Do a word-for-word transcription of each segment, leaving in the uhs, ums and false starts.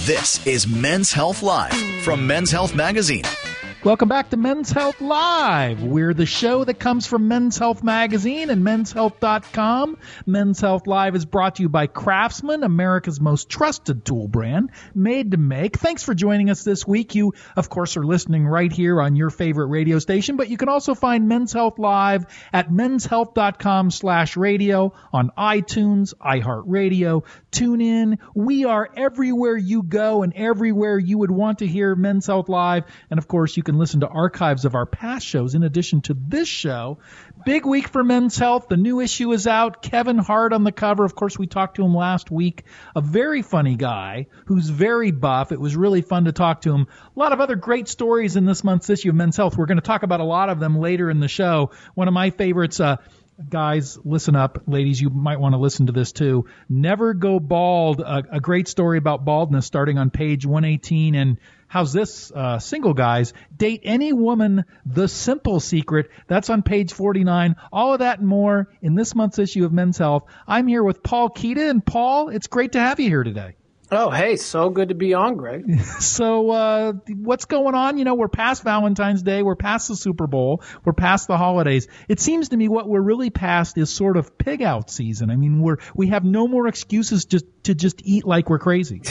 This is Men's Health Live from Men's Health Magazine. Welcome back to Men's Health Live. We're the show that comes from Men's Health Magazine and men's health dot com. Men's Health Live is brought to you by Craftsman, America's most trusted tool brand, made to make. Thanks for joining us this week. You, of course, are listening right here on your favorite radio station, but you can also find Men's Health Live at men's health dot com slash radio on iTunes, iHeartRadio, TuneIn. We are everywhere you go and everywhere you would want to hear Men's Health Live. And, of course, you can listen to archives of our past shows in addition to this show. Big week for Men's Health. The new issue is out. Kevin Hart on the cover. Of course, we talked to him last week. A very funny guy who's very buff. It was really fun to talk to him. A lot of other great stories in this month's issue of Men's Health. We're going to talk about a lot of them later in the show. One of my favorites, uh, guys, listen up. Ladies, you might want to listen to this too. Never Go Bald, a, a great story about baldness starting on page one eighteen. And how's this, uh, single guys? Date any woman, the simple secret. That's on page forty-nine. All of that and more in this month's issue of Men's Health. I'm here with Paul Keita. And Paul, it's great to have you here today. Oh, hey, so good to be on, Greg. So uh, what's going on? You know, we're past Valentine's Day. We're past the Super Bowl. We're past the holidays. It seems to me what we're really past is sort of pig out season. I mean, we're we have no more excuses just to just eat like we're crazy.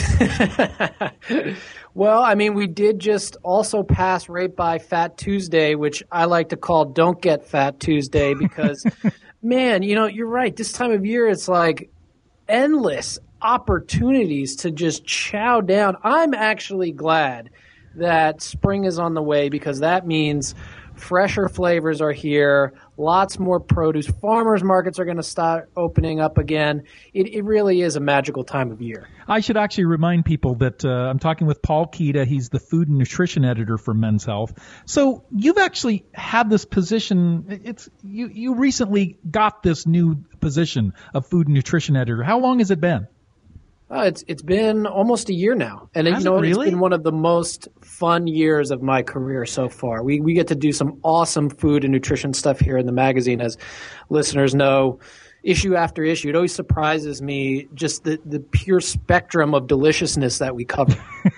Well, I mean, we did just also pass right by Fat Tuesday, which I like to call Don't Get Fat Tuesday because, man, you know, you're right. This time of year, it's like endless opportunities to just chow down. I'm actually glad that spring is on the way because that means fresher flavors are here, lots more produce. Farmers markets are going to start opening up again. It, it really is a magical time of year. I should actually remind people that uh, I'm talking with Paul Keita. He's the food and nutrition editor for Men's Health. So you've actually had this position. It's you, you recently got this new position of food and nutrition editor. How long has it been? Uh, it's it's been almost a year now, and Has you know it really? It's been one of the most fun years of my career so far. We we get to do some awesome food and nutrition stuff here in the magazine, as listeners know. Issue after issue, it always surprises me just the, the pure spectrum of deliciousness that we cover.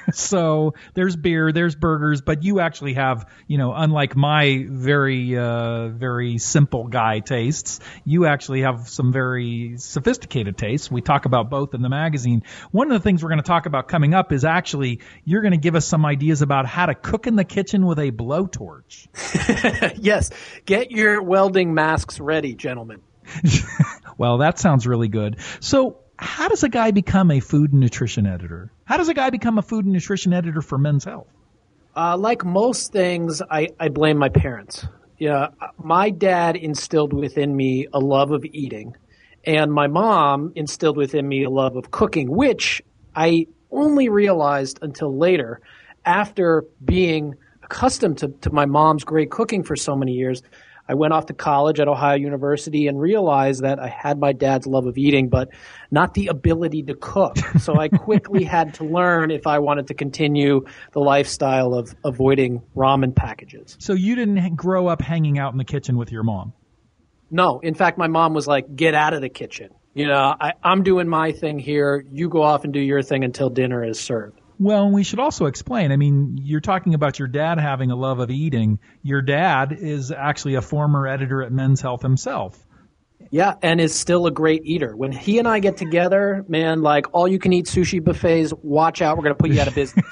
So there's beer, there's burgers, but you actually have, you know, unlike my very, uh, very simple guy tastes, you actually have some very sophisticated tastes. We talk about both in the magazine. One of the things we're going to talk about coming up is actually you're going to give us some ideas about how to cook in the kitchen with a blowtorch. Yes. Get your welding masks ready, gentlemen. Well, that sounds really good. So how does a guy become a food and nutrition editor? How does a guy become a food and nutrition editor for Men's Health? Uh, like most things, I, I blame my parents. Yeah, my dad instilled within me a love of eating, and my mom instilled within me a love of cooking, which I only realized until later after being accustomed to, to my mom's great cooking for so many years. I went off to college at Ohio University and realized that I had my dad's love of eating, but not the ability to cook. So I quickly had to learn if I wanted to continue the lifestyle of avoiding ramen packages. So you didn't grow up hanging out in the kitchen with your mom? No. In fact, my mom was like, get out of the kitchen. You know, I, I'm doing my thing here. You go off and do your thing until dinner is served. Well, we should also explain, I mean, you're talking about your dad having a love of eating. Your dad is actually a former editor at Men's Health himself. Yeah, and is still a great eater. When he and I get together, man, like all-you-can-eat sushi buffets, watch out, we're going to put you out of business.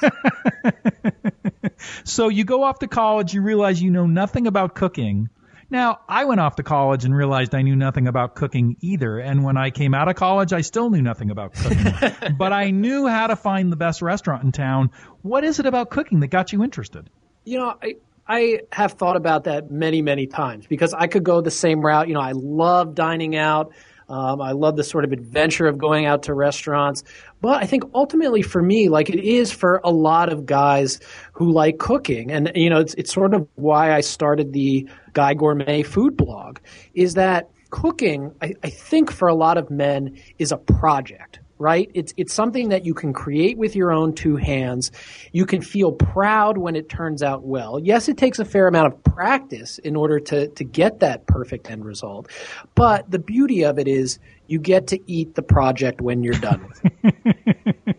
So you go off to college, you realize you know nothing about cooking. Now, I went off to college and realized I knew nothing about cooking either. And when I came out of college, I still knew nothing about cooking. But I knew how to find the best restaurant in town. What is it about cooking that got you interested? You know, I, I have thought about that many, many times because I could go the same route. You know, I love dining out. Um, I love the sort of adventure of going out to restaurants. But I think ultimately for me, like it is for a lot of guys who like cooking. And, you know, it's, it's sort of why I started the Guy Gourmet food blog, is that cooking, I, I think for a lot of men, is a project. Right? It's it's something that you can create with your own two hands. You can feel proud when it turns out well. Yes, it takes a fair amount of practice in order to, to get that perfect end result. But the beauty of it is you get to eat the project when you're done with it.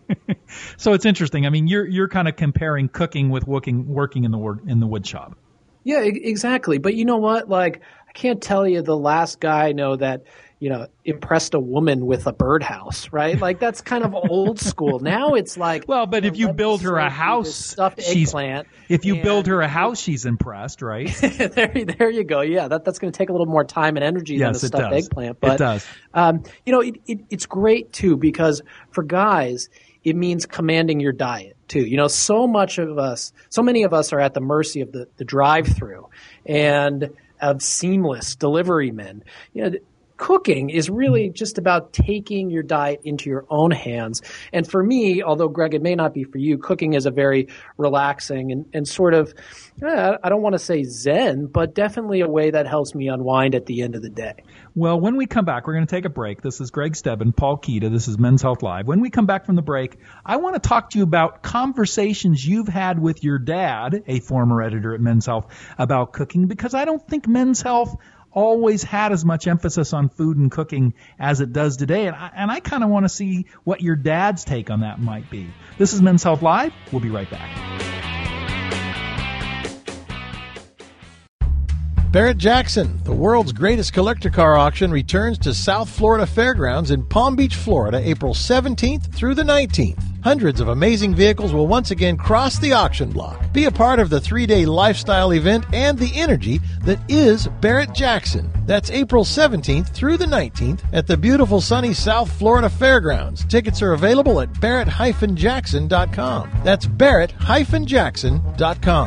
So it's interesting. I mean, you're you're kind of comparing cooking with working working in the word in the wood shop. Yeah, e- exactly. But you know what? Like, I can't tell you the last guy I know that, you know, impressed a woman with a birdhouse, right? Like, that's kind of old school. Now it's like, well, but you if know, you let me build her serve a you house, this stuffed she's eggplant. if you and- build her a house, she's impressed, right? there, there you go. Yeah, that, that's going to take a little more time and energy Yes, than it a stuffed does. eggplant. It But, does. Um, you know, it, it, it's great too because for guys, it means commanding your diet too. You know, so much of us, so many of us are at the mercy of the, the drive-through and of seamless delivery men. You know, cooking is really just about taking your diet into your own hands. And for me, although Greg, it may not be for you, cooking is a very relaxing and, and sort of, eh, I don't want to say zen, but definitely a way that helps me unwind at the end of the day. Well, when we come back, we're going to take a break. This is Greg Stebbin, Paul Kida. This is Men's Health Live. When we come back from the break, I want to talk to you about conversations you've had with your dad, a former editor at Men's Health, about cooking, because I don't think Men's Health always had as much emphasis on food and cooking as it does today. And I, and I kind of want to see what your dad's take on that might be. This is Men's Health Live. We'll be right back. Barrett-Jackson, the world's greatest collector car auction, returns to South Florida Fairgrounds in Palm Beach, Florida, April seventeenth through the nineteenth. Hundreds of amazing vehicles will once again cross the auction block. Be a part of the three-day lifestyle event and the energy that is Barrett-Jackson. That's April seventeenth through the nineteenth at the beautiful sunny South Florida Fairgrounds. Tickets are available at barrett dash jackson dot com. That's barrett dash jackson dot com.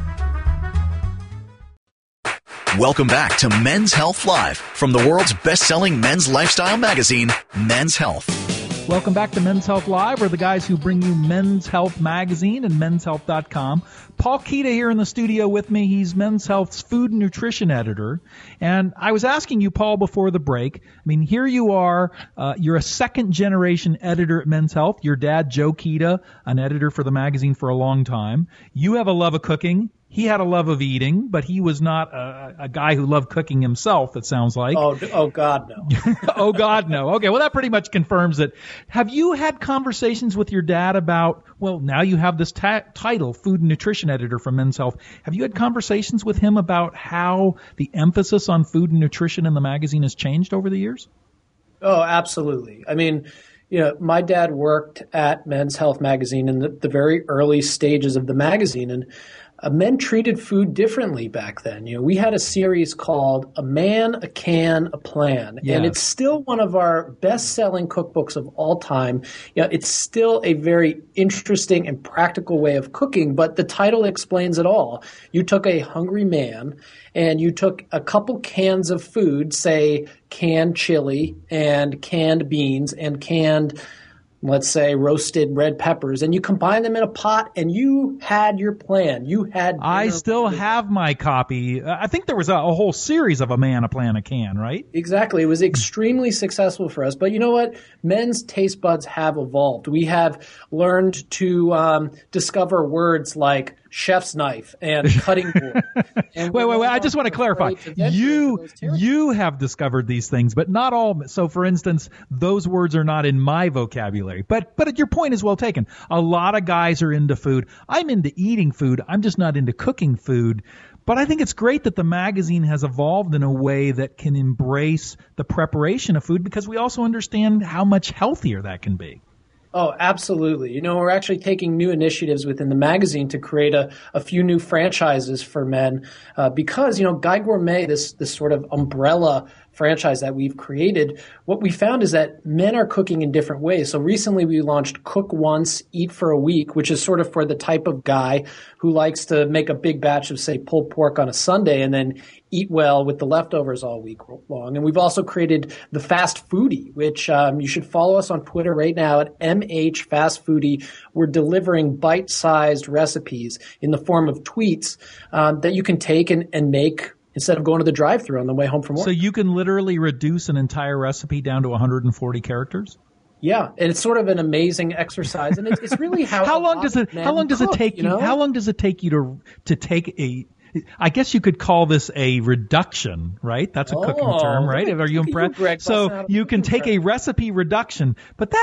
Welcome back to Men's Health Live from the world's best-selling men's lifestyle magazine, Men's Health. Welcome back to Men's Health Live. We're the guys who bring you Men's Health Magazine and men's health dot com. Paul Kida here in the studio with me. He's Men's Health's food and nutrition editor. And I was asking you, Paul, before the break, I mean, here you are. Uh, you're a second-generation editor at Men's Health. Your dad, Joe Kida, an editor for the magazine for a long time. You have a love of cooking. He had a love of eating, but he was not a, a guy who loved cooking himself, it sounds like. Oh, oh God, no. Oh, God, no. Okay, well, that pretty much confirms it. Have you had conversations with your dad about, well, now you have this ta- title, Food and Nutrition Editor for Men's Health. Have you had conversations with him about how the emphasis on food and nutrition in the magazine has changed over the years? Oh, absolutely. I mean, you know, my dad worked at Men's Health Magazine in the, the very early stages of the magazine, and Uh, men treated food differently back then. You know, we had a series called A Man, a Can, a Plan, Yes. and it's still one of our best-selling cookbooks of all time. You know, it's still a very interesting and practical way of cooking, but the title explains it all. You took a hungry man and you took a couple cans of food, say canned chili and canned beans and canned, let's say, roasted red peppers, and you combine them in a pot, and you had your plan. You had. I dinner still with- have my copy. Uh, I think there was a, a whole series of A Man, a Plan, a Can, right? Exactly. It was extremely successful for us. But you know what? Men's taste buds have evolved. We have learned to um, discover words like chef's knife and cutting board. And Wait, we're wait, wait. no I just want to longer clarify. afraid to venture You into those territories. you have discovered these things, but not all. So, for instance, those words are not in my vocabulary. But but your point is well taken. A lot of guys are into food. I'm into eating food. I'm just not into cooking food. But I think it's great that the magazine has evolved in a way that can embrace the preparation of food, because we also understand how much healthier that can be. Oh, absolutely. You know, we're actually taking new initiatives within the magazine to create a, a few new franchises for men uh, because, you know, Guy Gourmet, this this sort of umbrella franchise that we've created, what we found is that men are cooking in different ways. So recently we launched Cook Once, Eat for a Week, which is sort of for the type of guy who likes to make a big batch of, say, pulled pork on a Sunday and then eat well with the leftovers all week long. And we've also created the Fast Foodie, which um, you should follow us on Twitter right now at M H Fast Foodie. We're delivering bite-sized recipes in the form of tweets um, that you can take and, and make instead of going to the drive-thru on the way home from work. So you can literally reduce an entire recipe down to one hundred forty characters? Yeah, and it's sort of an amazing exercise, and it's, it's really how. How a long lot does of it men how long does it cook, take you, know? how long does it take you to to take a I guess you could call this a reduction, right? That's a cooking Oh, term, right? look at- Are you look at you, impressed? Greg, busting So out a you can cooking take a term. recipe reduction, but that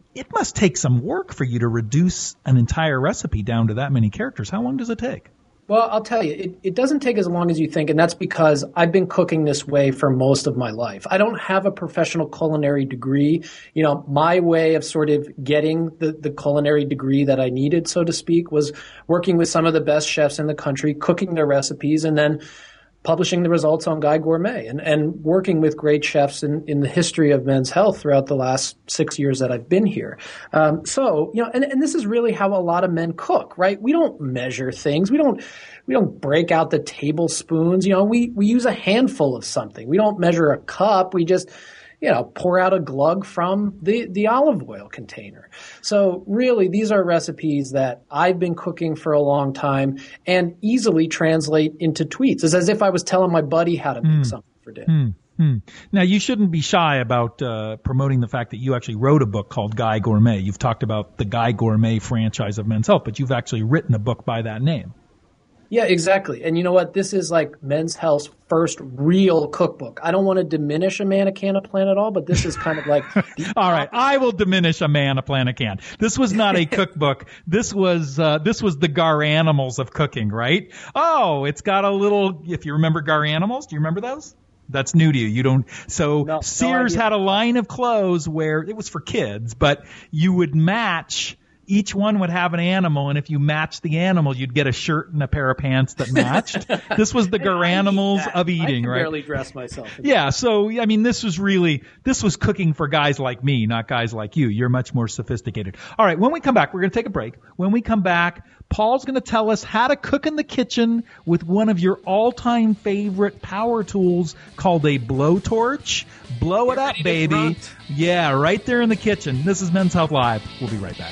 it must take some work for you to reduce an entire recipe down to that many characters. How long does it take? Well, I'll tell you, it, it doesn't take as long as you think, and that's because I've been cooking this way for most of my life. I don't have a professional culinary degree. You know, my way of sort of getting the, the culinary degree that I needed, so to speak, was working with some of the best chefs in the country, cooking their recipes, and then publishing the results on Guy Gourmet and, and working with great chefs in, in the history of Men's Health throughout the last six years that I've been here. Um, so, you know, and, and this is really how a lot of men cook, right? We don't measure things. We don't, we don't break out the tablespoons. You know, we, we use a handful of something. We don't measure a cup. We just, you know, pour out a glug from the, the olive oil container. So really, these are recipes that I've been cooking for a long time and easily translate into tweets. It's as if I was telling my buddy how to make mm. something for dinner. Mm. Mm. Now, you shouldn't be shy about uh, promoting the fact that you actually wrote a book called Guy Gourmet. You've talked about the Guy Gourmet franchise of Men's Health, but you've actually written a book by that name. Yeah, exactly. And you know what? This is like Men's Health's first real cookbook. I don't want to diminish a man, a can, a plan at all, but this is kind of like the all right, I will diminish a man, a plan, a can. This was not a cookbook. This was uh, this was the Gar Animals of cooking, right? Oh, it's got a little. If you remember Gar Animals, do you remember those? That's new to you. You don't. So no, Sears no had a line of clothes where it was for kids, but you would match. Each one would have an animal, and if you matched the animal, you'd get a shirt and a pair of pants that matched. This was the Gar Animals of eating, I can right? barely dress myself. Yeah, so, I mean, this was really, this was cooking for guys like me, not guys like you. You're much more sophisticated. All right, when we come back, we're going to take a break. When we come back, Paul's going to tell us how to cook in the kitchen with one of your all-time favorite power tools called a blowtorch. Blow Get it up, ready to baby. grunt. Yeah, right there in the kitchen. This is Men's Health Live. We'll be right back.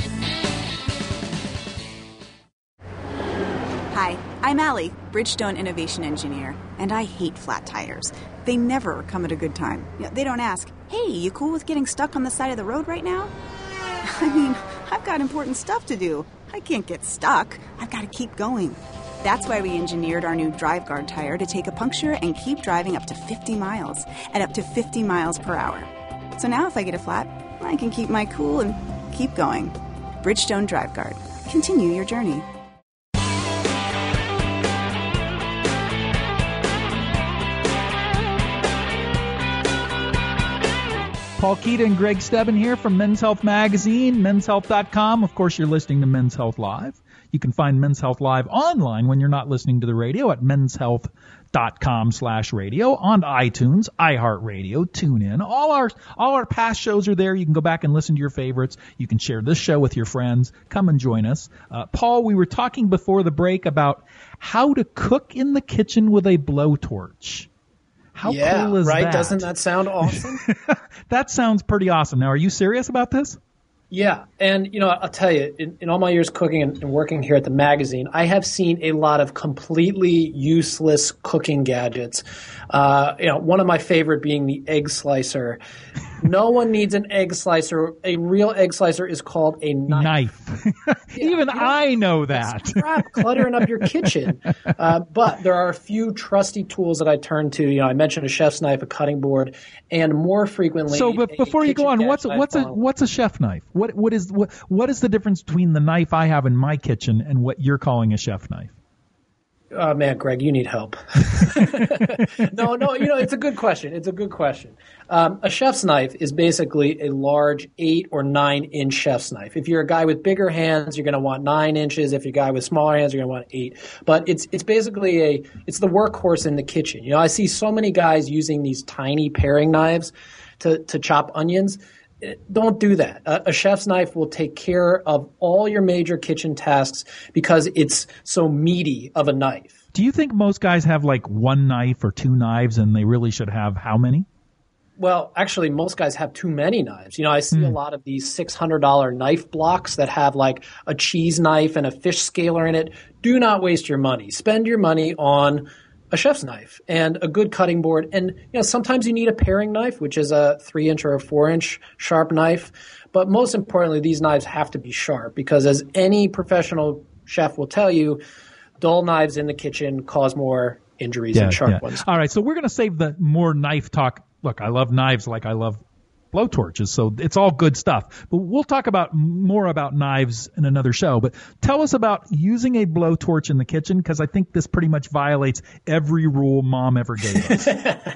Hi, I'm Allie, Bridgestone Innovation Engineer, and I hate flat tires. They never come at a good time. They don't ask, hey, you cool with getting stuck on the side of the road right now? I mean, I've got important stuff to do. I can't get stuck. I've got to keep going. That's why we engineered our new DriveGuard tire to take a puncture and keep driving up to fifty miles at up to fifty miles per hour. So now if I get a flat, I can keep my cool and keep going. Bridgestone DriveGuard. Continue your journey. Paul Keita and Greg Stebbin here from Men's Health Magazine, men's health dot com. Of course, you're listening to Men's Health Live. You can find Men's Health Live online when you're not listening to the radio at men's health dot com slash radio, on iTunes, iHeartRadio, TuneIn. All our all our past shows are there. You can go back and listen to your favorites. You can share this show with your friends. Come and join us. Uh, Paul, we were talking before the break about how to cook in the kitchen with a blowtorch. How yeah, cool is right? that? Doesn't that sound awesome? That sounds pretty awesome. Now, are you serious about this? Yeah. And, you know, I'll tell you, in, in all my years cooking and, and working here at the magazine, I have seen a lot of completely useless cooking gadgets. Uh, you know, one of my favorite being the egg slicer. No one needs an egg slicer. A real egg slicer is called a knife. Knife. Yeah, Even you know, I know that. It's crap cluttering up your kitchen. Uh, but there are a few trusty tools that I turn to. You know, I mentioned a chef's knife, a cutting board, and more frequently. So, but a before you go on, kitchen what's gadget what's I a follow. what's a chef knife? What what is what what is the difference between the knife I have in my kitchen and what you're calling a chef knife? Oh, man, Greg, you need help. no, no, you know, it's a good question. It's a good question. Um, a chef's knife is basically a large eight or nine inch chef's knife. If you're a guy with bigger hands, you're going to want nine inches. If you're a guy with smaller hands, you're going to want eight. But it's it's basically a it's the workhorse in the kitchen. You know, I see so many guys using these tiny paring knives to to chop onions. Don't do that. A, a chef's knife will take care of all your major kitchen tasks because it's so meaty of a knife. Do you think most guys have like one knife or two knives and they really should have how many? Well, actually, most guys have too many knives. You know, I see Mm. a lot of these six hundred dollars knife blocks that have like a cheese knife and a fish scaler in it. Do not waste your money. Spend your money on a chef's knife and a good cutting board. And, you know, sometimes you need a paring knife, which is a three inch or a four inch sharp knife. But most importantly, these knives have to be sharp because, as any professional chef will tell you, dull knives in the kitchen cause more injuries than sharp ones. All right, so we're going to save the more knife talk. Look, I love knives like I love blowtorches. So it's all good stuff. But we'll talk about more about knives in another show. But tell us about using a blowtorch in the kitchen, because I think this pretty much violates every rule Mom ever gave us.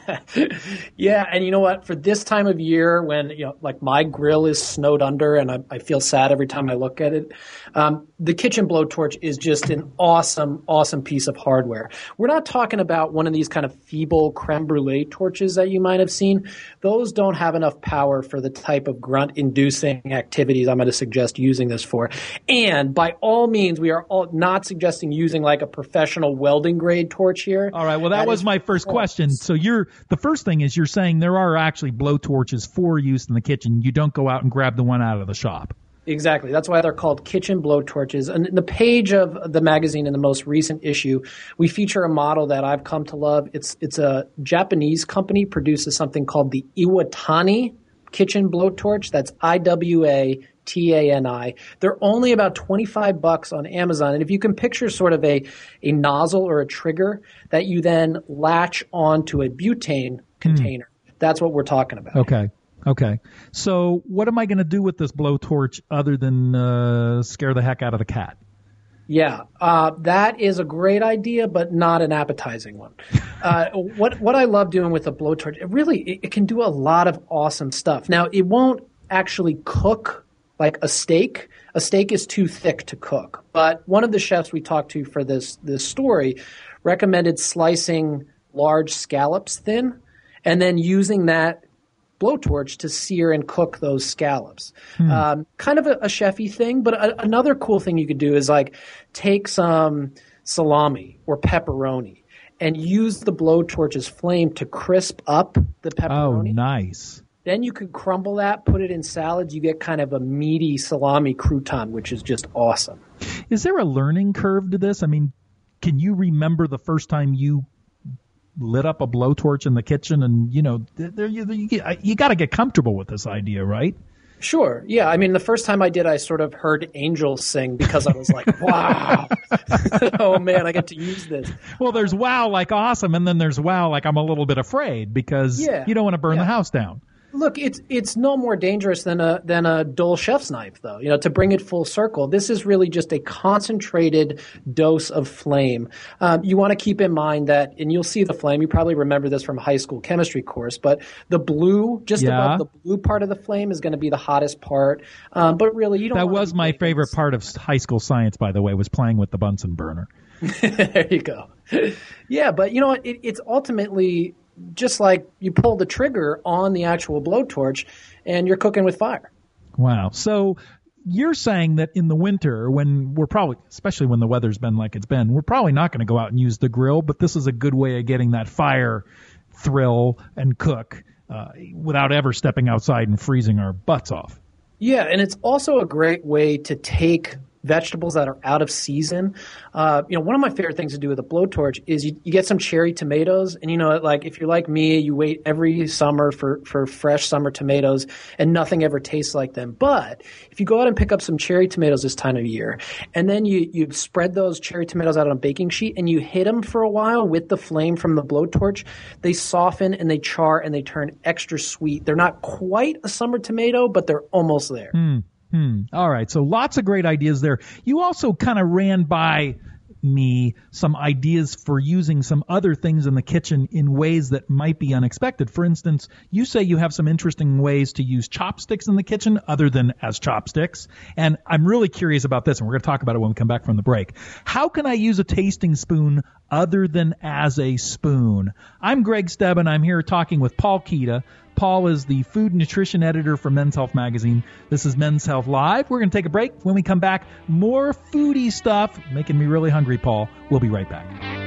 Yeah, and you know what? For this time of year, when you know, like my grill is snowed under, and I, I feel sad every time I look at it, um, the kitchen blowtorch is just an awesome, awesome piece of hardware. We're not talking about one of these kind of feeble creme brulee torches that you might have seen. Those don't have enough power for the type of grunt-inducing activities I'm going to suggest using this for. And by all means, we are all not suggesting using like a professional welding grade torch here. All right. Well, that, that was my first false. question. So you're the first thing is you're saying there are actually blowtorches for use in the kitchen. You don't go out and grab the one out of the shop. Exactly. That's why they're called kitchen blowtorches. And the page of the magazine in the most recent issue, we feature a model that I've come to love. It's it's a Japanese company, produces something called the Iwatani kitchen blowtorch. That's I W A T A N I. They're only about twenty-five bucks on Amazon. And if you can picture sort of a, a nozzle or a trigger that you then latch onto a butane container, mm. that's what we're talking about. Okay. Okay. So what am I going to do with this blowtorch other than uh, scare the heck out of the cat? Yeah, uh, that is a great idea, but not an appetizing one. Uh, what what I love doing with a blowtorch, it really it, it can do a lot of awesome stuff. Now, it won't actually cook like a steak. A steak is too thick to cook. But one of the chefs we talked to for this this story recommended slicing large scallops thin and then using that blowtorch to sear and cook those scallops. Hmm. Um, kind of a, a chefy thing, but a, another cool thing you could do is like take some salami or pepperoni and use the blowtorch's flame to crisp up the pepperoni. Oh, nice. Then you could crumble that, put it in salads. You get kind of a meaty salami crouton, which is just awesome. Is there a learning curve to this? I mean, can you remember the first time you lit up a blowtorch in the kitchen? And, you know, there, you, you, you got to get comfortable with this idea, right? Sure. Yeah. I mean, the first time I did, I sort of heard angels sing because I was like, wow, oh, man, I get to use this. Well, there's wow, like awesome. And then there's wow, like I'm a little bit afraid because yeah, you don't want to burn yeah. the house down. Look, it's it's no more dangerous than a than a dull chef's knife, though. You know, to bring it full circle, this is really just a concentrated dose of flame. Um, you want to keep in mind that, and you'll see the flame. You probably remember this from a high school chemistry course, but the blue, just yeah. above the blue part of the flame, is going to be the hottest part. Um, but really, you don't. That was my favorite this. part of high school science, by the way, was playing with the Bunsen burner. There you go. Yeah, but you know what? It, it's ultimately just like you pull the trigger on the actual blowtorch and you're cooking with fire. Wow. So you're saying that in the winter, when we're probably, especially when the weather's been like it's been, we're probably not going to go out and use the grill, but this is a good way of getting that fire thrill and cook uh, without ever stepping outside and freezing our butts off. Yeah, and it's also a great way to take vegetables that are out of season. Uh, you know, one of my favorite things to do with a blowtorch is you, you get some cherry tomatoes, and you know, like if you're like me, you wait every summer for, for fresh summer tomatoes, and nothing ever tastes like them. But if you go out and pick up some cherry tomatoes this time of year, and then you, you spread those cherry tomatoes out on a baking sheet, and you hit them for a while with the flame from the blowtorch, they soften and they char and they turn extra sweet. They're not quite a summer tomato, but they're almost there. Mm. Hmm. All right. So lots of great ideas there. You also kind of ran by me some ideas for using some other things in the kitchen in ways that might be unexpected. For instance, you say you have some interesting ways to use chopsticks in the kitchen other than as chopsticks. And I'm really curious about this, and we're going to talk about it when we come back from the break. How can I use a tasting spoon other than as a spoon? I'm Greg Stebbin. I'm here talking with Paul Kida. Paul is the food nutrition editor for Men's Health Magazine. This is Men's Health Live. We're going to take a break. When we come back, more foodie stuff. Making me really hungry, Paul. We'll be right back.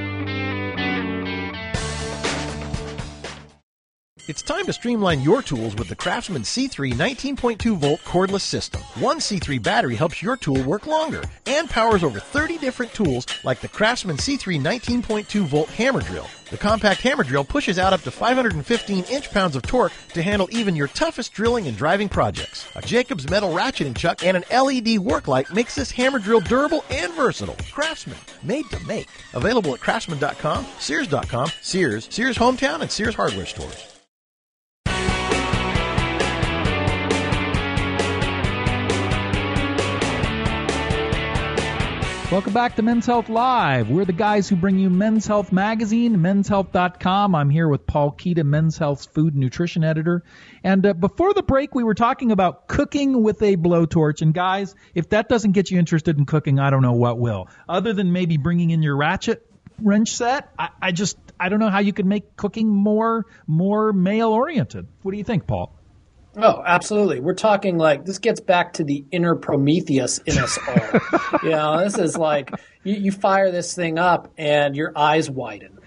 It's time to streamline your tools with the Craftsman C three nineteen point two volt cordless system. One C three battery helps your tool work longer and powers over thirty different tools like the Craftsman C three nineteen point two volt hammer drill. The compact hammer drill pushes out up to five hundred fifteen inch-pounds of torque to handle even your toughest drilling and driving projects. A Jacobs metal ratcheting chuck and an L E D work light makes this hammer drill durable and versatile. Craftsman, made to make. Available at craftsman dot com, sears dot com, Sears, Sears Hometown, and Sears Hardware stores. Welcome back to Men's Health Live. We're the guys who bring you Men's Health Magazine, men's health dot com. I'm here with Paul Kida, Men's Health's food and nutrition editor. And uh, before the break, we were talking about cooking with a blowtorch. And guys, if that doesn't get you interested in cooking, I don't know what will. Other than maybe bringing in your ratchet wrench set, I, I just, I don't know how you could make cooking more, more male-oriented. What do you think, Paul? Oh, absolutely. We're talking like this gets back to the inner Prometheus in us all. You know, this is like you, you fire this thing up and your eyes widen.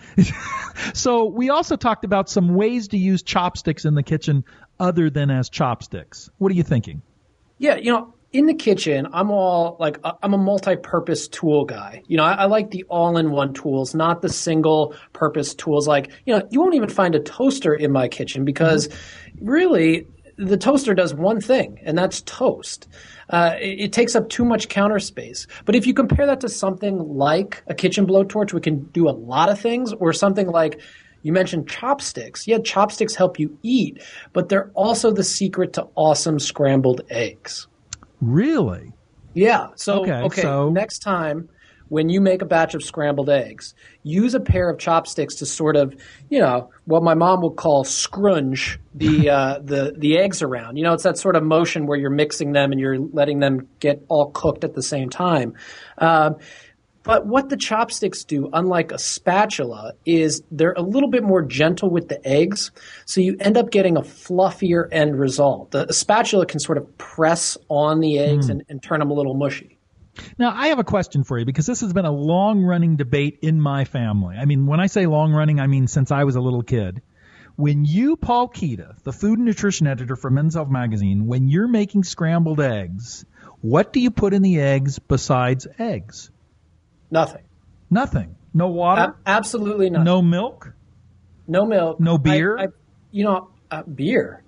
So we also talked about some ways to use chopsticks in the kitchen other than as chopsticks. What are you thinking? Yeah, you know, in the kitchen, I'm all like I'm a multi-purpose tool guy. You know, I, I like the all-in-one tools, not the single-purpose tools. Like, you know, you won't even find a toaster in my kitchen because mm-hmm. really – the toaster does one thing, and that's toast. Uh, it, it takes up too much counter space. But if you compare that to something like a kitchen blowtorch, we can do a lot of things, or something like you mentioned chopsticks. Yeah, chopsticks help you eat, but they're also the secret to awesome scrambled eggs. Really? Yeah. So, okay, okay so... next time when you make a batch of scrambled eggs, use a pair of chopsticks to sort of, you know, what my mom would call scrunch the uh, the the eggs around. You know, it's that sort of motion where you're mixing them and you're letting them get all cooked at the same time. Um, but what the chopsticks do, unlike a spatula, is they're a little bit more gentle with the eggs, so you end up getting a fluffier end result. The a spatula can sort of press on the eggs mm. and, and turn them a little mushy. Now, I have a question for you because this has been a long-running debate in my family. I mean, when I say long-running, I mean since I was a little kid. When you, Paul Kida, the food and nutrition editor for Men's Health Magazine, when you're making scrambled eggs, what do you put in the eggs besides eggs? Nothing. Nothing? No water? A- absolutely nothing. No milk? No milk. No beer? I, I, you know, uh, beer.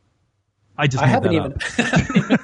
I just I made haven't that even.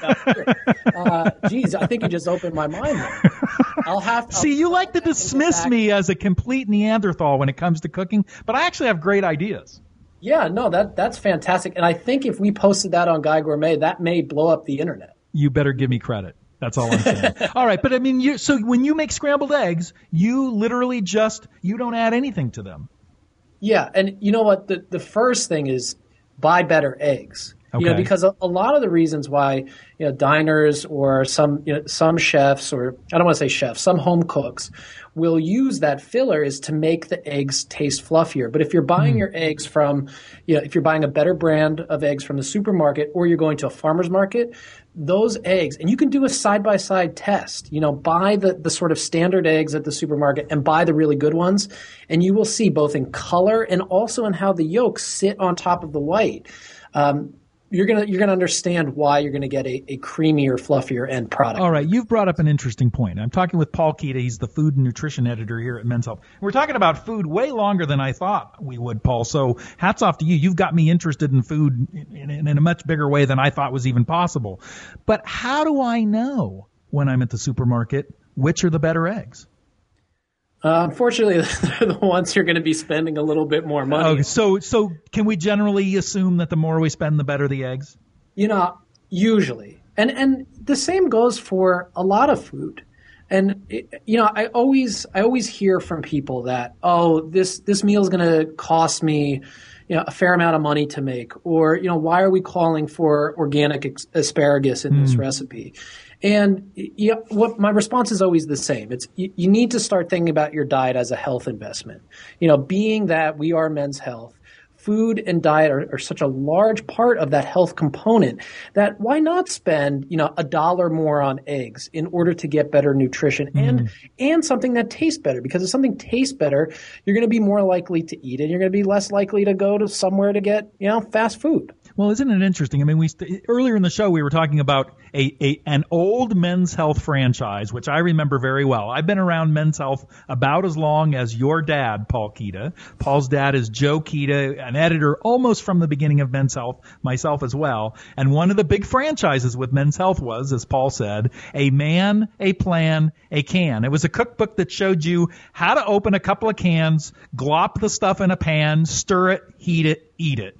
up. uh, geez, I think you just opened my mind there. I'll have. See, I'll, you like to dismiss me as a complete Neanderthal when it comes to cooking, but I actually have great ideas. Yeah, no, that that's fantastic, and I think if we posted that on Guy Gourmet, that may blow up the internet. You better give me credit. That's all I'm saying. All right, but I mean, you, so when you make scrambled eggs, you literally just you don't add anything to them. Yeah, and you know what? The the first thing is buy better eggs. Okay. You know, because a, a lot of the reasons why, you know, diners or some, you know, some chefs or I don't want to say chefs, some home cooks will use that filler is to make the eggs taste fluffier. But if you're buying mm. your eggs from, you know, if you're buying a better brand of eggs from the supermarket or you're going to a farmer's market, those eggs, and you can do a side-by-side test, you know, buy the, the sort of standard eggs at the supermarket and buy the really good ones, and you will see both in color and also in how the yolks sit on top of the white. Um, You're gonna you're gonna understand why you're gonna get a, a creamier, fluffier end product. All right, you've brought up an interesting point. I'm talking with Paul Kida. He's the food and nutrition editor here at Men's Health. We're talking about food way longer than I thought we would, Paul. So hats off to you. You've got me interested in food in, in, in a much bigger way than I thought was even possible. But how do I know when I'm at the supermarket which are the better eggs? Uh, unfortunately, they're the ones you're going to be spending a little bit more money. Okay, so so can we generally assume that the more we spend, the better the eggs? You know, usually. And and the same goes for a lot of food. And, it, you know, I always I always hear from people that, oh, this, this meal is going to cost me, you know, a fair amount of money to make. Or, you know, why are we calling for organic ex- asparagus in mm. this recipe? And you know, what my response is always the same. It's you, you need to start thinking about your diet as a health investment. You know, being that we are Men's Health, food and diet are, are such a large part of that health component that why not spend, you know, a dollar more on eggs in order to get better nutrition mm. and and something that tastes better? Because if something tastes better, you're going to be more likely to eat it. You're going to be less likely to go to somewhere to get, you know, fast food. Well, isn't it interesting? I mean, we st- earlier in the show we were talking about a, a an old Men's Health franchise, which I remember very well. I've been around Men's Health about as long as your dad, Paul Kida. Paul's dad is Joe Kida, an editor almost from the beginning of Men's Health, myself as well. And one of the big franchises with Men's Health was, as Paul said, a man, a plan, a can. It was a cookbook that showed you how to open a couple of cans, glop the stuff in a pan, stir it, heat it, eat it.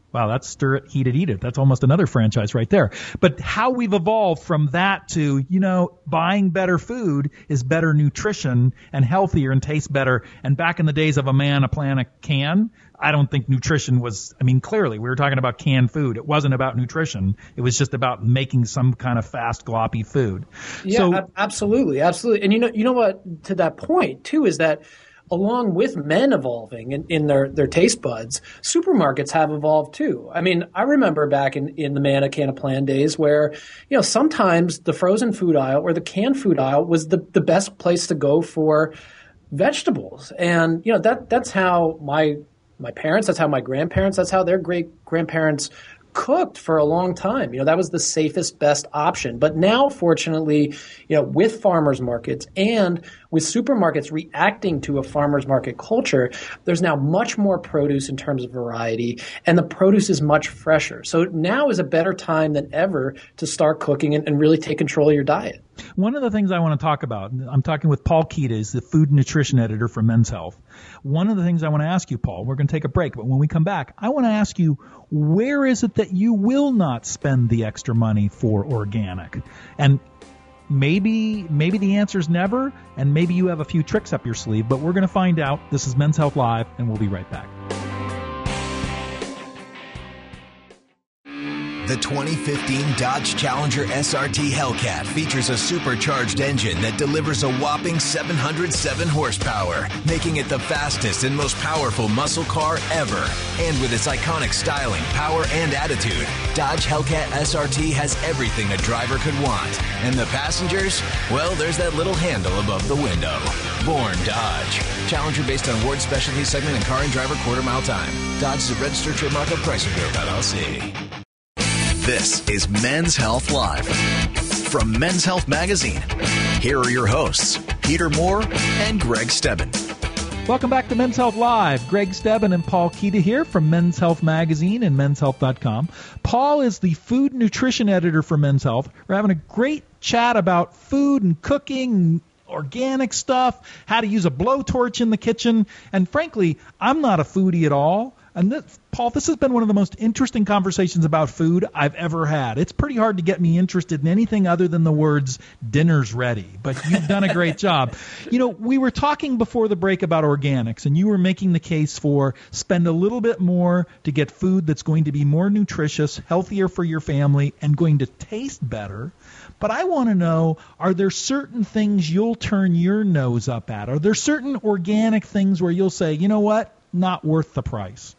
Wow, that's Stir It, Heat It, Eat It. That's almost another franchise right there. But how we've evolved from that to, you know, buying better food is better nutrition and healthier and tastes better. And back in the days of a man, a plan, a can, I don't think nutrition was, I mean, clearly we were talking about canned food. It wasn't about nutrition. It was just about making some kind of fast, gloppy food. Yeah, so, ab- absolutely. Absolutely. And you know, you know what, to that point too, is that along with men evolving in, in their, their taste buds, supermarkets have evolved too. I mean, I remember back in, in the Manna Can of Plan days where, you know, sometimes the frozen food aisle or the canned food aisle was the, the best place to go for vegetables. And, you know, that that's how my my parents, that's how my grandparents, that's how their great grandparents cooked for a long time. You know, that was the safest, best option. But now, fortunately, you know, with farmers markets and with supermarkets reacting to a farmers market culture, there's now much more produce in terms of variety, and the produce is much fresher. So now is a better time than ever to start cooking and, and really take control of your diet. One of the things I want to talk about, I'm talking with Paul Keyes, the food and nutrition editor for Men's Health. One of the things I want to ask you, Paul, we're going to take a break, but when we come back, I want to ask you, where is it that you will not spend the extra money for organic? And maybe maybe the answer is never, and maybe you have a few tricks up your sleeve, but we're going to find out. This is Men's Health Live, and we'll be right back. The twenty fifteen Dodge Challenger S R T Hellcat features a supercharged engine that delivers a whopping seven hundred seven horsepower, making it the fastest and most powerful muscle car ever. And with its iconic styling, power, and attitude, Dodge Hellcat S R T has everything a driver could want. And the passengers? Well, there's that little handle above the window. Born Dodge. Challenger based on Ward Specialty Segment and Car and Driver Quarter Mile Time. Dodge is a registered trademark of Chrysler Group, L L C. This is Men's Health Live from Men's Health Magazine. Here are your hosts, Peter Moore and Greg Stebbin. Welcome back to Men's Health Live. Greg Stebbin and Paul Keyes here from Men's Health Magazine and men's health dot com. Paul is the food and nutrition editor for Men's Health. We're having a great chat about food and cooking, organic stuff, how to use a blowtorch in the kitchen. And frankly, I'm not a foodie at all. And this, Paul, this has been one of the most interesting conversations about food I've ever had. It's pretty hard to get me interested in anything other than the words dinner's ready, but you've done a great job. You know, we were talking before the break about organics, and you were making the case for spend a little bit more to get food that's going to be more nutritious, healthier for your family, and going to taste better. But I want to know, are there certain things you'll turn your nose up at? Are there certain organic things where you'll say, you know what, not worth the price?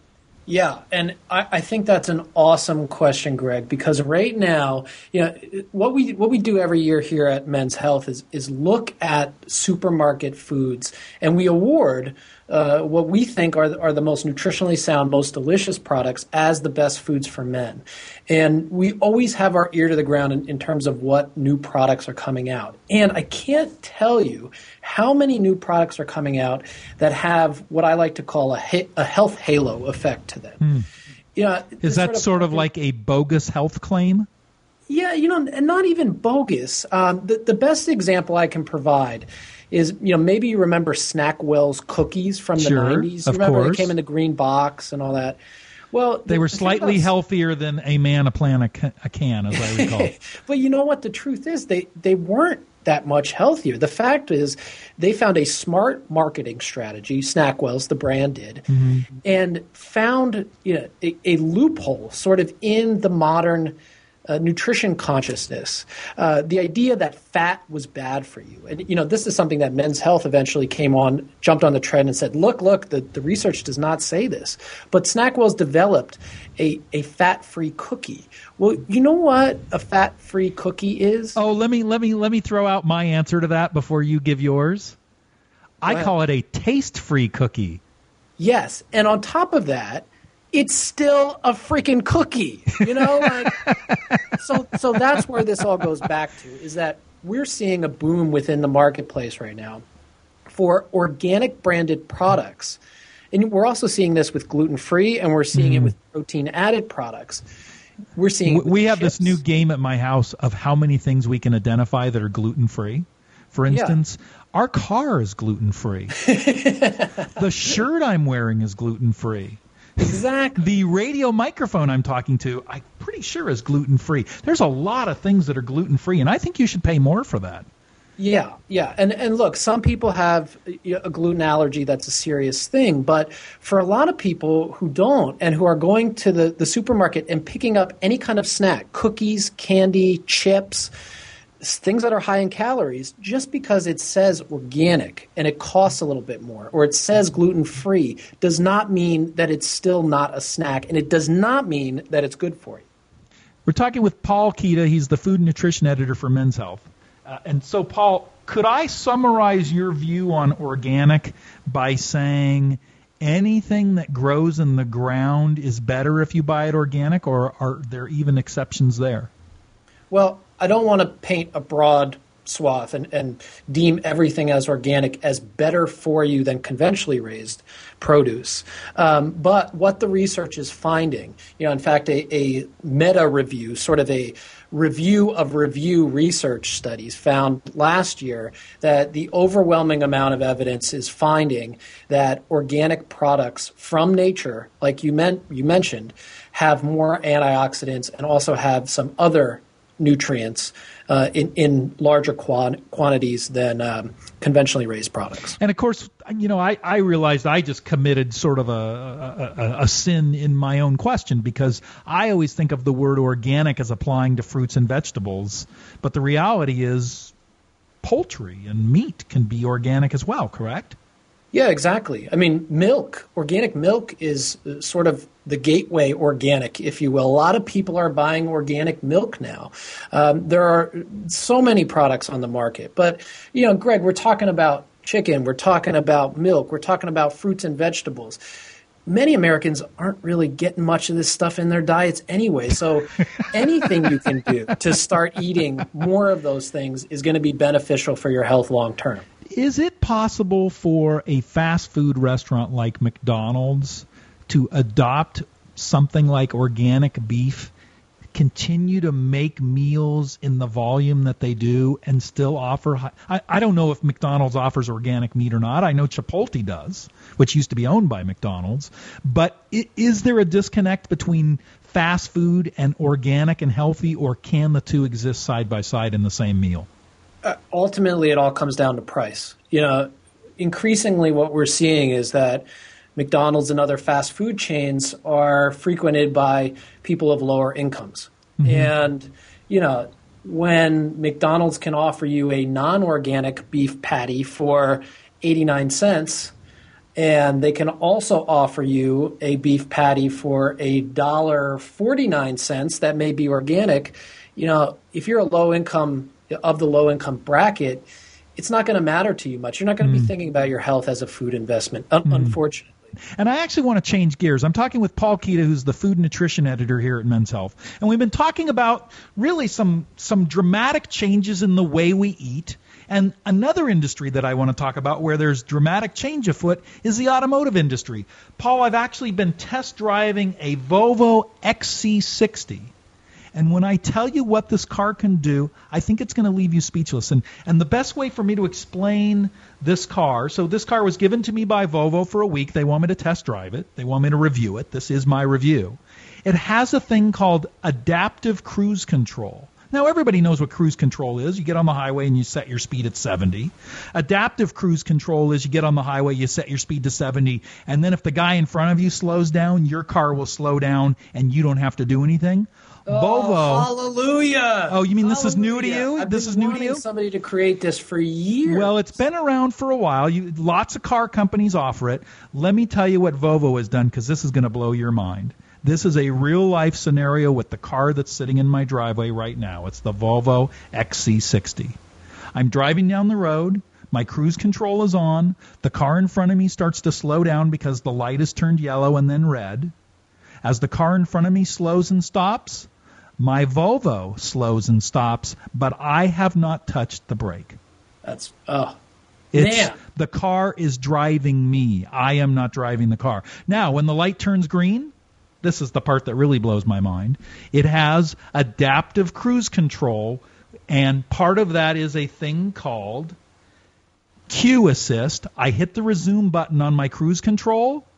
Yeah, and I, I think that's an awesome question, Greg, because right now, you know, what we what we do every year here at Men's Health is is look at supermarket foods, and we award uh, what we think are are the most nutritionally sound, most delicious products as the best foods for men. And we always have our ear to the ground in, in terms of what new products are coming out. And I can't tell you how many new products are coming out that have what I like to call a, ha- a health halo effect to them. Hmm. You know, is that sort of, sort of like a bogus health claim? Yeah, you know, and not even bogus. Um, the, the best example I can provide is, you know, maybe you remember Snackwell's cookies from the sure, nineties. You of remember course. They came in the green box and all that. Well, they the, were the slightly about, healthier than a man, a plan, a can, a can as I recall. But you know what? The truth is they, they weren't that much healthier. The fact is they found a smart marketing strategy, Snackwell's, the brand did, mm-hmm. and found you know, a, a loophole sort of in the modern uh, nutrition consciousness. Uh, the idea that fat was bad for you. And, you know, this is something that Men's Health eventually came on, jumped on the trend and said, look, look, the, the research does not say this. But Snackwell's developed a, a fat-free cookie. Well, you know what a fat-free cookie is? Oh, let me let me let me throw out my answer to that before you give yours. I call it a taste-free cookie. Yes, and on top of that, it's still a freaking cookie. You know, like so so that's where this all goes back to, is that we're seeing a boom within the marketplace right now for organic branded products. And we're also seeing this with gluten-free, and we're seeing mm. it with protein-added products. We're seeing it with we have chips. This new game at my house of how many things we can identify that are gluten-free. For instance, yeah. our car is gluten-free. The shirt I'm wearing is gluten-free. Exactly. The radio microphone I'm talking to, I'm pretty sure is gluten-free. There's a lot of things that are gluten-free, and I think you should pay more for that. Yeah, yeah. And and look, some people have a gluten allergy that's a serious thing, but for a lot of people who don't and who are going to the, the supermarket and picking up any kind of snack, cookies, candy, chips, things that are high in calories, just because it says organic and it costs a little bit more, or it says gluten-free, does not mean that it's still not a snack, and it does not mean that it's good for you. We're talking with Paul Kida. He's the food and nutrition editor for Men's Health. Uh, and so, Paul, could I summarize your view on organic by saying anything that grows in the ground is better if you buy it organic, or are there even exceptions there? Well, I don't want to paint a broad swath and, and deem everything as organic as better for you than conventionally raised produce. Um, but what the research is finding, you know, in fact, a, a meta review, sort of a review of review research studies found last year that the overwhelming amount of evidence is finding that organic products from nature, like you, meant, you mentioned, have more antioxidants and also have some other nutrients uh, in, in larger quan- quantities than um, conventionally raised products. And of course, you know, I, I realized I just committed sort of a, a, a sin in my own question, because I always think of the word organic as applying to fruits and vegetables. But the reality is poultry and meat can be organic as well, correct? Yeah, exactly. I mean, milk, organic milk is sort of the gateway organic, if you will. A lot of people are buying organic milk now. Um, there are so many products on the market. But, you know, Greg, we're talking about chicken, we're talking about milk, we're talking about fruits and vegetables. Many Americans aren't really getting much of this stuff in their diets anyway. So anything you can do to start eating more of those things is going to be beneficial for your health long term. Is it possible for a fast food restaurant like McDonald's to adopt something like organic beef, continue to make meals in the volume that they do, and still offer high, I, I don't know if McDonald's offers organic meat or not. I know Chipotle does, which used to be owned by McDonald's. But is there a disconnect between fast food and organic and healthy, or can the two exist side by side in the same meal? Uh, ultimately, it all comes down to price. You know, increasingly what we're seeing is that McDonald's and other fast food chains are frequented by people of lower incomes. Mm-hmm. And, you know, when McDonald's can offer you a non-organic beef patty for eighty-nine cents, and they can also offer you a beef patty for a one dollar and forty-nine cents that may be organic, you know, if you're a low income of the low-income bracket, it's not going to matter to you much. You're not going to mm. be thinking about your health as a food investment, un- mm. unfortunately. And I actually want to change gears. I'm talking with Paul Kida, who's the food and nutrition editor here at Men's Health. And we've been talking about really some some dramatic changes in the way we eat. And another industry that I want to talk about where there's dramatic change afoot is the automotive industry. Paul, I've actually been test driving a Volvo X C sixty. And when I tell you what this car can do, I think it's going to leave you speechless. And and the best way for me to explain this car, so this car was given to me by Volvo for a week. They want me to test drive it. They want me to review it. This is my review. It has a thing called adaptive cruise control. Now, everybody knows what cruise control is. You get on the highway and you set your speed at seventy. Adaptive cruise control is you get on the highway, you set your speed to seventy, and then if the guy in front of you slows down, your car will slow down and you don't have to do anything. Oh, Volvo. Hallelujah. Oh, you mean this Hallelujah. is new to you? I've this been is new to wanting you? somebody to create this for years. Well, it's been around for a while. You, lots of car companies offer it. Let me tell you what Volvo has done, because this is going to blow your mind. This is a real-life scenario with the car that's sitting in my driveway right now. It's the Volvo X C sixty. I'm driving down the road. My cruise control is on. The car in front of me starts to slow down because the light is turned yellow and then red. As the car in front of me slows and stops, my Volvo slows and stops, but I have not touched the brake. That's, oh, it's, man. The car is driving me. I am not driving the car. Now, when the light turns green, this is the part that really blows my mind. It has adaptive cruise control, and part of that is a thing called Q Assist. I hit the resume button on my cruise control,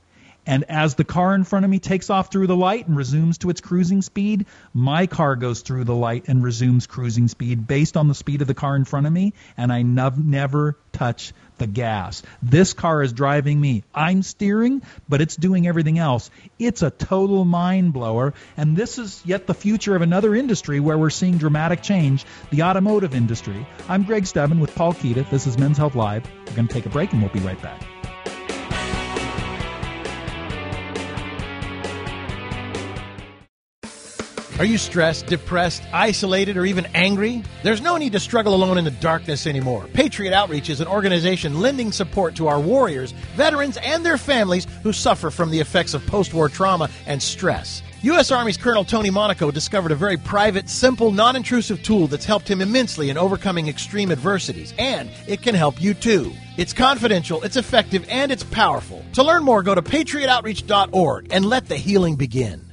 And as the car in front of me takes off through the light and resumes to its cruising speed, my car goes through the light and resumes cruising speed based on the speed of the car in front of me, and I nev- never touch the gas. This car is driving me. I'm steering, but it's doing everything else. It's a total mind blower, and this is yet the future of another industry where we're seeing dramatic change, the automotive industry. I'm Greg Stebbin with Paul Keita. This is Men's Health Live. We're going to take a break, and we'll be right back. Are you stressed, depressed, isolated, or even angry? There's no need to struggle alone in the darkness anymore. Patriot Outreach is an organization lending support to our warriors, veterans, and their families who suffer from the effects of post-war trauma and stress. U S Army's Colonel Tony Monaco discovered a very private, simple, non-intrusive tool that's helped him immensely in overcoming extreme adversities, and it can help you too. It's confidential, it's effective, and it's powerful. To learn more, go to patriot outreach dot org and let the healing begin.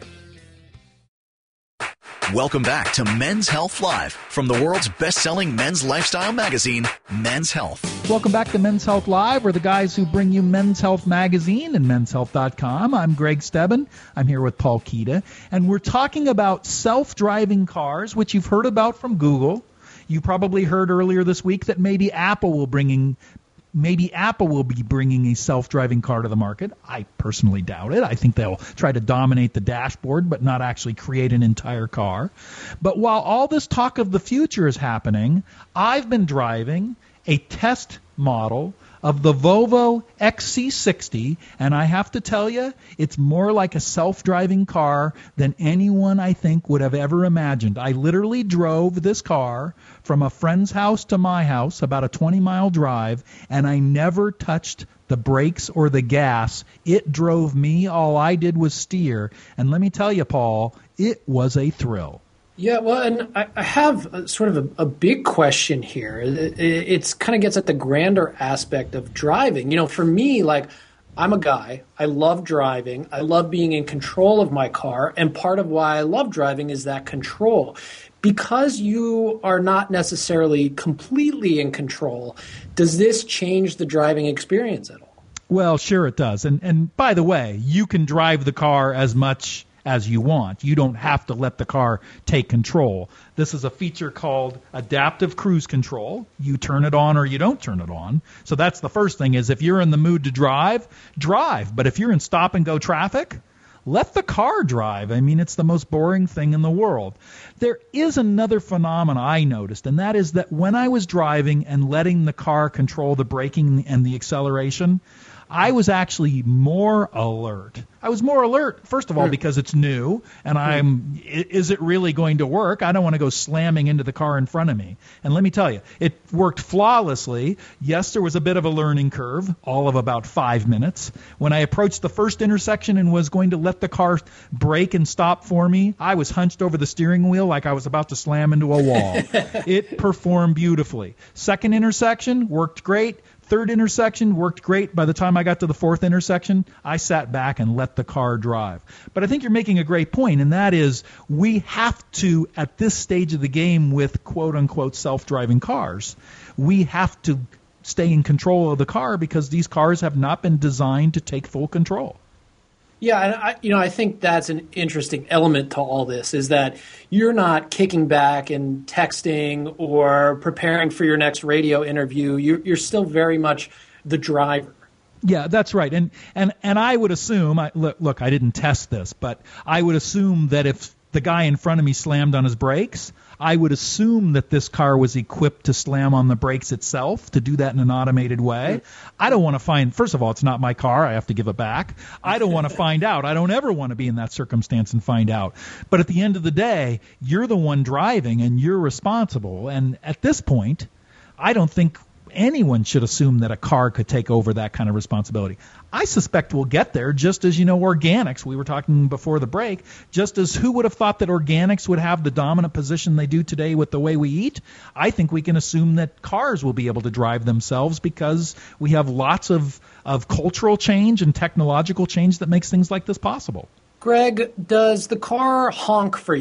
Welcome back to Men's Health Live from the world's best-selling men's lifestyle magazine, Men's Health. Welcome back to Men's Health Live. We're the guys who bring you Men's Health Magazine and men's health dot com. I'm Greg Stebbin. I'm here with Paul Keita, and we're talking about self-driving cars, which you've heard about from Google. You probably heard earlier this week that maybe Apple will bringing Maybe Apple will be bringing a self-driving car to the market. I personally doubt it. I think they'll try to dominate the dashboard, but not actually create an entire car. But while all this talk of the future is happening, I've been driving a test model of the Volvo X C sixty, and I have to tell you, it's more like a self-driving car than anyone I think would have ever imagined. I literally drove this car from a friend's house to my house, about a twenty-mile drive, and I never touched the brakes or the gas. It drove me. All I did was steer. And let me tell you, Paul, it was a thrill. Yeah, well, and I, I have a, sort of a, a big question here. It, it it's kind of gets at the grander aspect of driving. You know, for me, like, I'm a guy. I love driving. I love being in control of my car. And part of why I love driving is that control. Because you are not necessarily completely in control, does this change the driving experience at all? Well, sure it does. And and by the way, you can drive the car as much as you want. You don't have to let the car take control. This is a feature called adaptive cruise control. You turn it on or you don't turn it on. So that's the first thing, is if you're in the mood to drive, drive. But if you're in stop and go traffic, let the car drive. I mean, it's the most boring thing in the world. There is another phenomenon I noticed, and that is that when I was driving and letting the car control the braking and the acceleration, I was actually more alert. I was more alert, first of all, because it's new, and I'm, is it really going to work? I don't want to go slamming into the car in front of me. And let me tell you, it worked flawlessly. Yes, there was a bit of a learning curve, all of about five minutes. When I approached the first intersection and was going to let the car brake and stop for me, I was hunched over the steering wheel like I was about to slam into a wall. It performed beautifully. Second intersection worked great. Third intersection worked great. By the time I got to the fourth intersection, I sat back and let the car drive. But I think you're making a great point, and that is we have to, at this stage of the game with quote-unquote self-driving cars, we have to stay in control of the car because these cars have not been designed to take full control. Yeah, and I, you know, I think that's an interesting element to all this, is that you're not kicking back and texting or preparing for your next radio interview. You're, you're still very much the driver. Yeah, that's right. And and and I would assume, I, look, look, I didn't test this, but I would assume that if the guy in front of me slammed on his brakes, I would assume that this car was equipped to slam on the brakes itself, to do that in an automated way. I don't want to find, first of all, it's not my car. I have to give it back. I don't want to find out. I don't ever want to be in that circumstance and find out. But at the end of the day, you're the one driving and you're responsible. And at this point, I don't think anyone should assume that a car could take over that kind of responsibility. I suspect we'll get there, just as, you know, organics, we were talking before the break, just as who would have thought that organics would have the dominant position they do today with the way we eat. I think we can assume that cars will be able to drive themselves because we have lots of, of cultural change and technological change that makes things like this possible. Greg, does the car honk for you?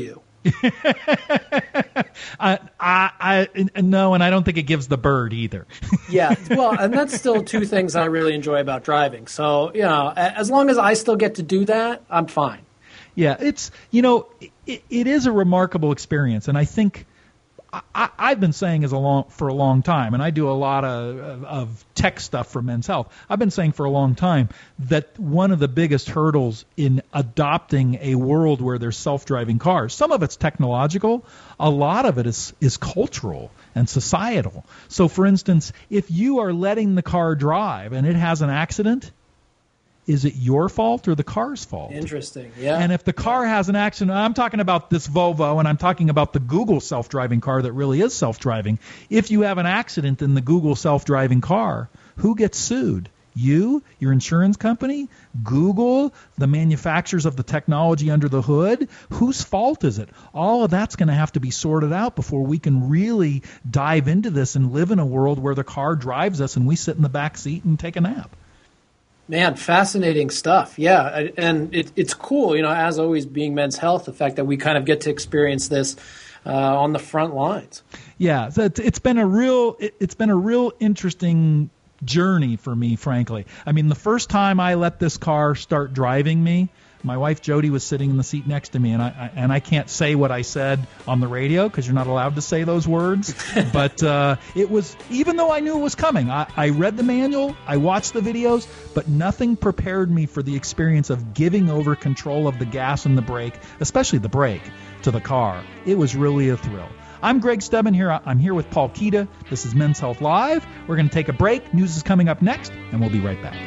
I, I, I, no, and I don't think it gives the bird either. Yeah, well, and that's still two things I really enjoy about driving. So, you know, as long as I still get to do that, I'm fine. Yeah, it's, you know, it, it is a remarkable experience, and I think I, I've been saying as a long for a long time, and I do a lot of, of tech stuff for Men's Health. I've been saying for a long time that one of the biggest hurdles in adopting a world where there's self-driving cars, some of it's technological, a lot of it is is cultural and societal. So, for instance, if you are letting the car drive and it has an accident, is it your fault or the car's fault? Interesting, yeah. And if the car has an accident, I'm talking about this Volvo, and I'm talking about the Google self-driving car that really is self-driving. If you have an accident in the Google self-driving car, who gets sued? You, your insurance company, Google, the manufacturers of the technology under the hood? Whose fault is it? All of that's going to have to be sorted out before we can really dive into this and live in a world where the car drives us and we sit in the back seat and take a nap. Man, fascinating stuff. Yeah, and it, it's cool, you know, as always being Men's Health, the fact that we kind of get to experience this uh, on the front lines. Yeah, so it's, it's been a real it, it's been a real interesting journey for me, frankly. I mean, the first time I let this car start driving me, my wife Jody was sitting in the seat next to me, and I, I and I can't say what I said on the radio because you're not allowed to say those words. But uh, it was, even though I knew it was coming, I, I read the manual, I watched the videos, but nothing prepared me for the experience of giving over control of the gas and the brake, especially the brake, to the car. It was really a thrill. I'm Greg Stebbin here. I'm here with Paul Kida. This is Men's Health Live. We're going to take a break. News is coming up next, and we'll be right back.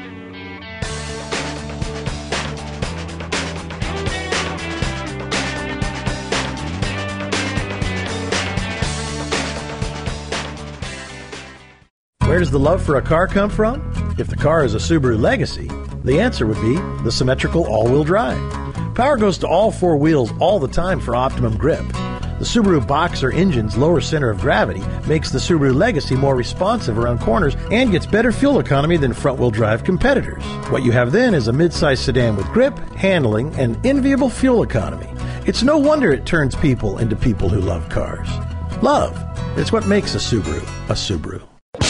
Where does the love for a car come from? If the car is a Subaru Legacy, the answer would be the symmetrical all-wheel drive. Power goes to all four wheels all the time for optimum grip. The Subaru Boxer engine's lower center of gravity makes the Subaru Legacy more responsive around corners and gets better fuel economy than front-wheel drive competitors. What you have then is a mid-size sedan with grip, handling, and enviable fuel economy. It's no wonder it turns people into people who love cars. Love, it's what makes a Subaru a Subaru.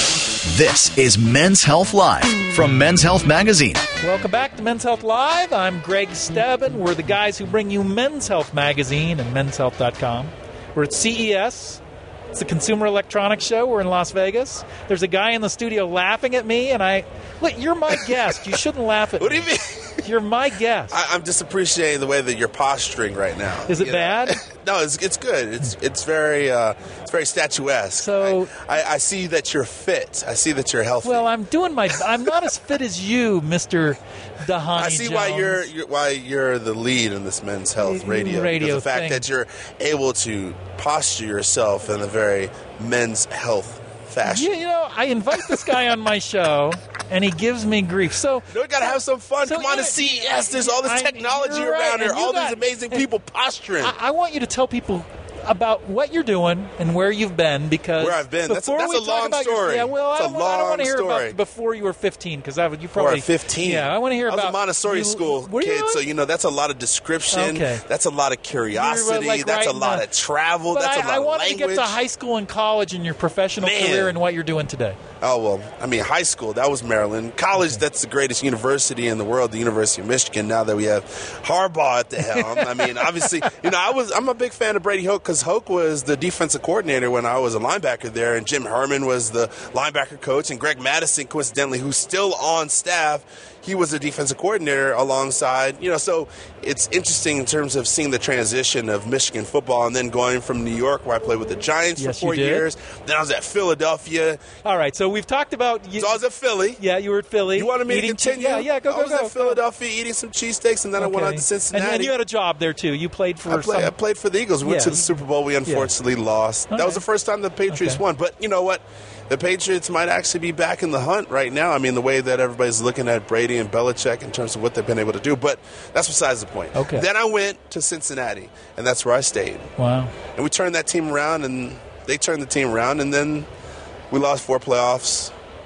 This is Men's Health Live from Men's Health Magazine. Welcome back to Men's Health Live. I'm Greg Stebbin. We're the guys who bring you Men's Health Magazine and men's health dot com. We're at C E S. It's the Consumer Electronics Show. We're in Las Vegas. There's a guy in the studio laughing at me, and I... Look, you're my guest. You shouldn't laugh at what me. What do you mean? You're my guest. I, I'm just appreciating the way that you're posturing right now. Is it you bad? Know? No, it's it's good. It's it's very uh, it's very statuesque. So I, I, I see that you're fit. I see that you're healthy. Well, I'm doing my. I'm not as fit as you, Mister Dahani I see Jones. why you're, you're why you're the lead in this Men's Health radio. radio the fact thing. that you're able to posture yourself in a very men's health fashion. Yeah, you know, I invite this guy on my show, and he gives me grief. So you know, we gotta have some fun. So Come on yeah, to C E S. There's all this I, technology right, around here. All got, these amazing people posturing. I, I want you to tell people about what you're doing and where you've been, because where I've been. That's, before that's we a long about story. Your, yeah, well, it's I, a don't, long I don't want to hear story. about before you were fifteen, because I would you probably or fifteen. Yeah, I want to hear I about. I was a Montessori you, school kid, really? so you know that's a lot of description. Okay. That's a lot of curiosity. Like that's a right lot now. of travel. But that's I, a lot I of wanted language. to get to high school and college and your professional Man. career and what you're doing today. Oh, well, I mean, high school, that was Maryland. College, that's the greatest university in the world, the University of Michigan, now that we have Harbaugh at the helm. I mean, obviously, you know, I was, I'm a big fan of Brady Hoke because Hoke was the defensive coordinator when I was a linebacker there, and Jim Herman was the linebacker coach, and Greg Madison, coincidentally, who's still on staff, he was a defensive coordinator alongside, you know, so it's interesting in terms of seeing the transition of Michigan football and then going from New York, where I played with the Giants yes, for four you did. years. Then I was at Philadelphia. All right, so we've talked about... You, so I was at Philly. Yeah, you were at Philly. You wanted me eating to continue? Che- yeah, yeah, go, go, I was go. at Philadelphia go. eating some cheesesteaks, and then okay. I went out to Cincinnati. And, and you had a job there, too. You played for... I, play, some... I played for the Eagles. We yeah. went to the Super Bowl. We unfortunately yeah. lost. All that right. was the first time the Patriots okay. won. But you know what? The Patriots might actually be back in the hunt right now. I mean, the way that everybody's looking at Brady and Belichick in terms of what they've been able to do. But that's besides the point. Okay. Then I went to Cincinnati, and that's where I stayed. Wow. And we turned that team around, and they turned the team around, and then we lost four playoffs,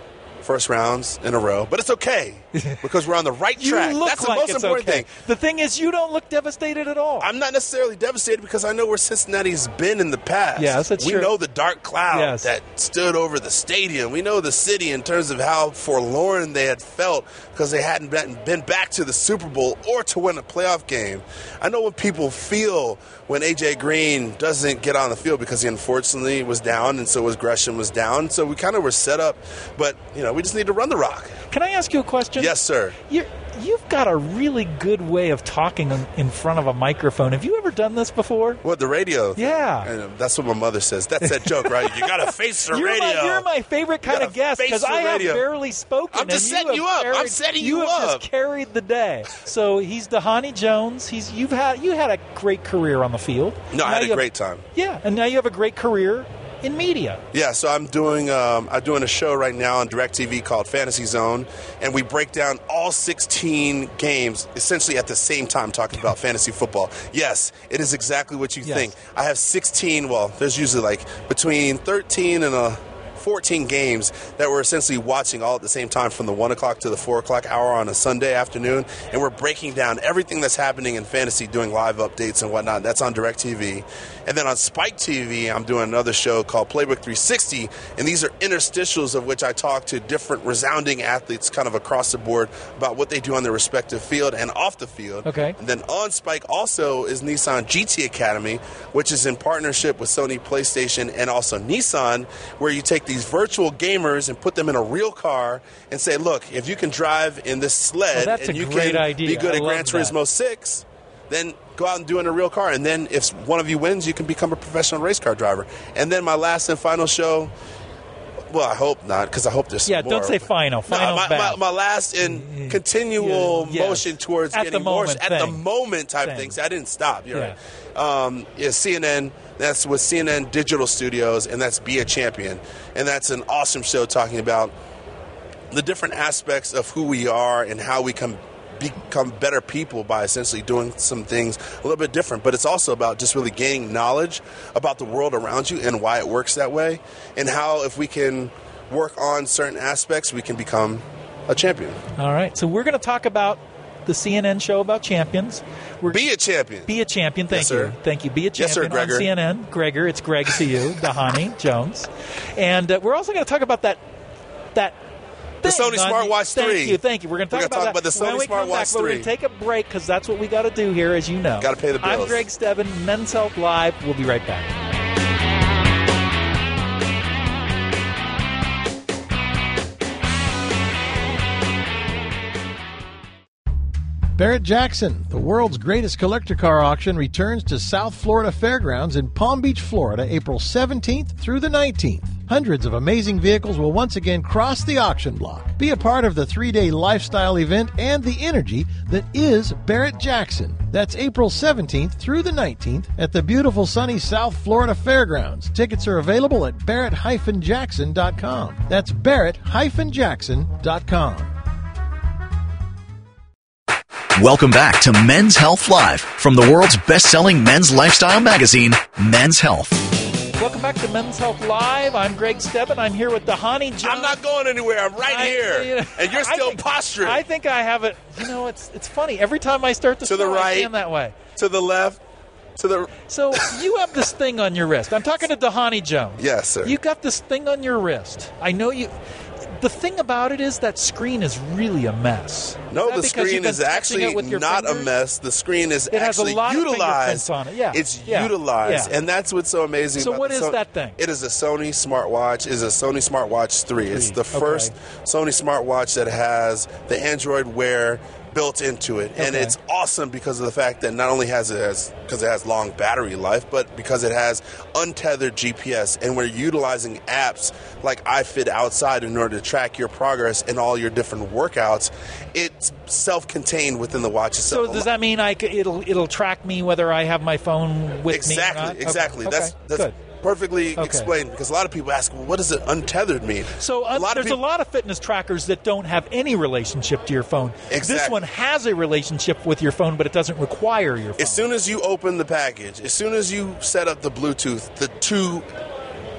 first rounds in a row, but it's okay because we're on the right track. You look That's the like most it's important okay. thing. The thing is, you don't look devastated at all. I'm not necessarily devastated because I know where Cincinnati's been in the past. Yes, that's we true. know the dark cloud Yes. that stood over the stadium. We know the city in terms of how forlorn they had felt because they hadn't been, been back to the Super Bowl or to win a playoff game. I know what people feel when A J Green doesn't get on the field because he unfortunately was down, and so was Gresham was down. So we kind of were set up, but you know we just need to run the rock. Can I ask you a question? Yes, sir. You're, you've got a really good way of talking in- in front of a microphone. Have you ever done this before? What, the radio thing? Yeah. And that's what my mother says. That's that joke, right? You got to face the You're radio. my, you're my favorite kind You of gotta guest face because the I have radio. barely spoken. I'm just and setting you you have up. I'm carried- setting you you have up. just carried the day. So he's Dhani Jones. He's you've had you had a great career on the field. No, I Now had a you have- great time. Yeah, and now you have a great career in media. Yeah, so I'm doing um, I'm doing a show right now on DirecTV called Fantasy Zone, and we break down all sixteen games essentially at the same time talking about fantasy football. Yes, it is exactly what you Yes. think. I have sixteen, well, there's usually like between thirteen and a fourteen games that we're essentially watching all at the same time from the one o'clock to the four o'clock hour on a Sunday afternoon, and we're breaking down everything that's happening in fantasy, doing live updates and whatnot. That's on DirecTV. And then on Spike T V, I'm doing another show called Playbook three sixty, and these are interstitials of which I talk to different resounding athletes kind of across the board about what they do on their respective field and off the field. Okay. And then on Spike also is Nissan G T Academy, which is in partnership with Sony PlayStation and also Nissan, where you take these virtual gamers and put them in a real car and say, look, if you can drive in this sled Well, that's and a you great can idea. be good I at Gran love Turismo that. six, then go out and do it in a real car. And then if one of you wins, you can become a professional race car driver. And then my last and final show, well, I hope not, because I hope there's Yeah, more. don't say final. No, Final's my, bad. my, my last and continual Yeah, yes. motion towards At getting the more moment at the thing. moment type Thing. thing. See, I didn't stop. You're Yeah. right. Um, yeah, C N N. That's with C N N Digital Studios, and that's Be a Champion, and that's an awesome show talking about the different aspects of who we are and how we can become better people by essentially doing some things a little bit different. But it's also about just really gaining knowledge about the world around you and why it works that way, and how if we can work on certain aspects, we can become a champion. All right, so we're going to talk about the C N N show about champions. We're Be a champion. Be a champion. Thank Yes, you. sir. Thank you. Be a Yes, sir, champion Gregor. on C N N. Gregor, it's Greg to you, Dhani Jones. And uh, we're also going to talk about that that The thing Sony on- Smartwatch Thank three. you. Thank you. We're going to We're talk gonna about talk that about the when Sony we come back. Smartwatch But we're going three. to take a break because that's what we got to do here, as you know. Gotta pay the I'm bills. Greg Stebbin, Men's Health Live. We'll be right back. Barrett Jackson, the world's greatest collector car auction, returns to South Florida Fairgrounds in Palm Beach, Florida, April seventeenth through the nineteenth. Hundreds of amazing vehicles will once again cross the auction block. Be a part of the three-day lifestyle event and the energy that is Barrett Jackson. That's April seventeenth through the nineteenth at the beautiful sunny South Florida Fairgrounds. Tickets are available at barrett dash jackson dot com. That's barrett dash jackson dot com. Welcome back to Men's Health Live from the world's best-selling men's lifestyle magazine, Men's Health. Welcome back to Men's Health Live. I'm Greg Stebbin. I'm here with Dhani Jones. I'm not going anywhere. I'm right I- here. you know, and you're I still think- posturing. I think I have it. You know, it's it's funny. Every time I start the To the show, I right. stand that way. to the left, to the... So you have this thing on your wrist. I'm talking to Dhani Jones. Yes, sir. You got this thing on your wrist. I know you. The thing about it is that screen is really a mess. No, Is that the because screen you've been is touching actually it with your not a fingers? mess. The screen is It has a actually lot of utilized. fingerprints on it. Yeah. It's Yeah. utilized, Yeah. and that's what's so amazing. So about what the is Son- that thing? It is a Sony smartwatch. It's a Sony smartwatch three. It's the Okay. first Sony smartwatch that has the Android Wear built into it, and Okay. it's awesome because of the fact that not only has it as because it has long battery life, but because it has untethered G P S, and we're utilizing apps like iFit Outside in order to track your progress in all your different workouts. It's self-contained within the watch itself. So does that mean I c- it'll it'll track me whether I have my phone with me? or Exactly, not? Okay. exactly. Okay. That's that's Good. perfectly Okay. explained because a lot of people ask, well, what does it untethered mean? So uh, a lot there's of people, a lot of fitness trackers that don't have any relationship to your phone. This Exactly. one has a relationship with your phone, but it doesn't require your phone. as soon as you open the package, as soon as you set up the Bluetooth, the two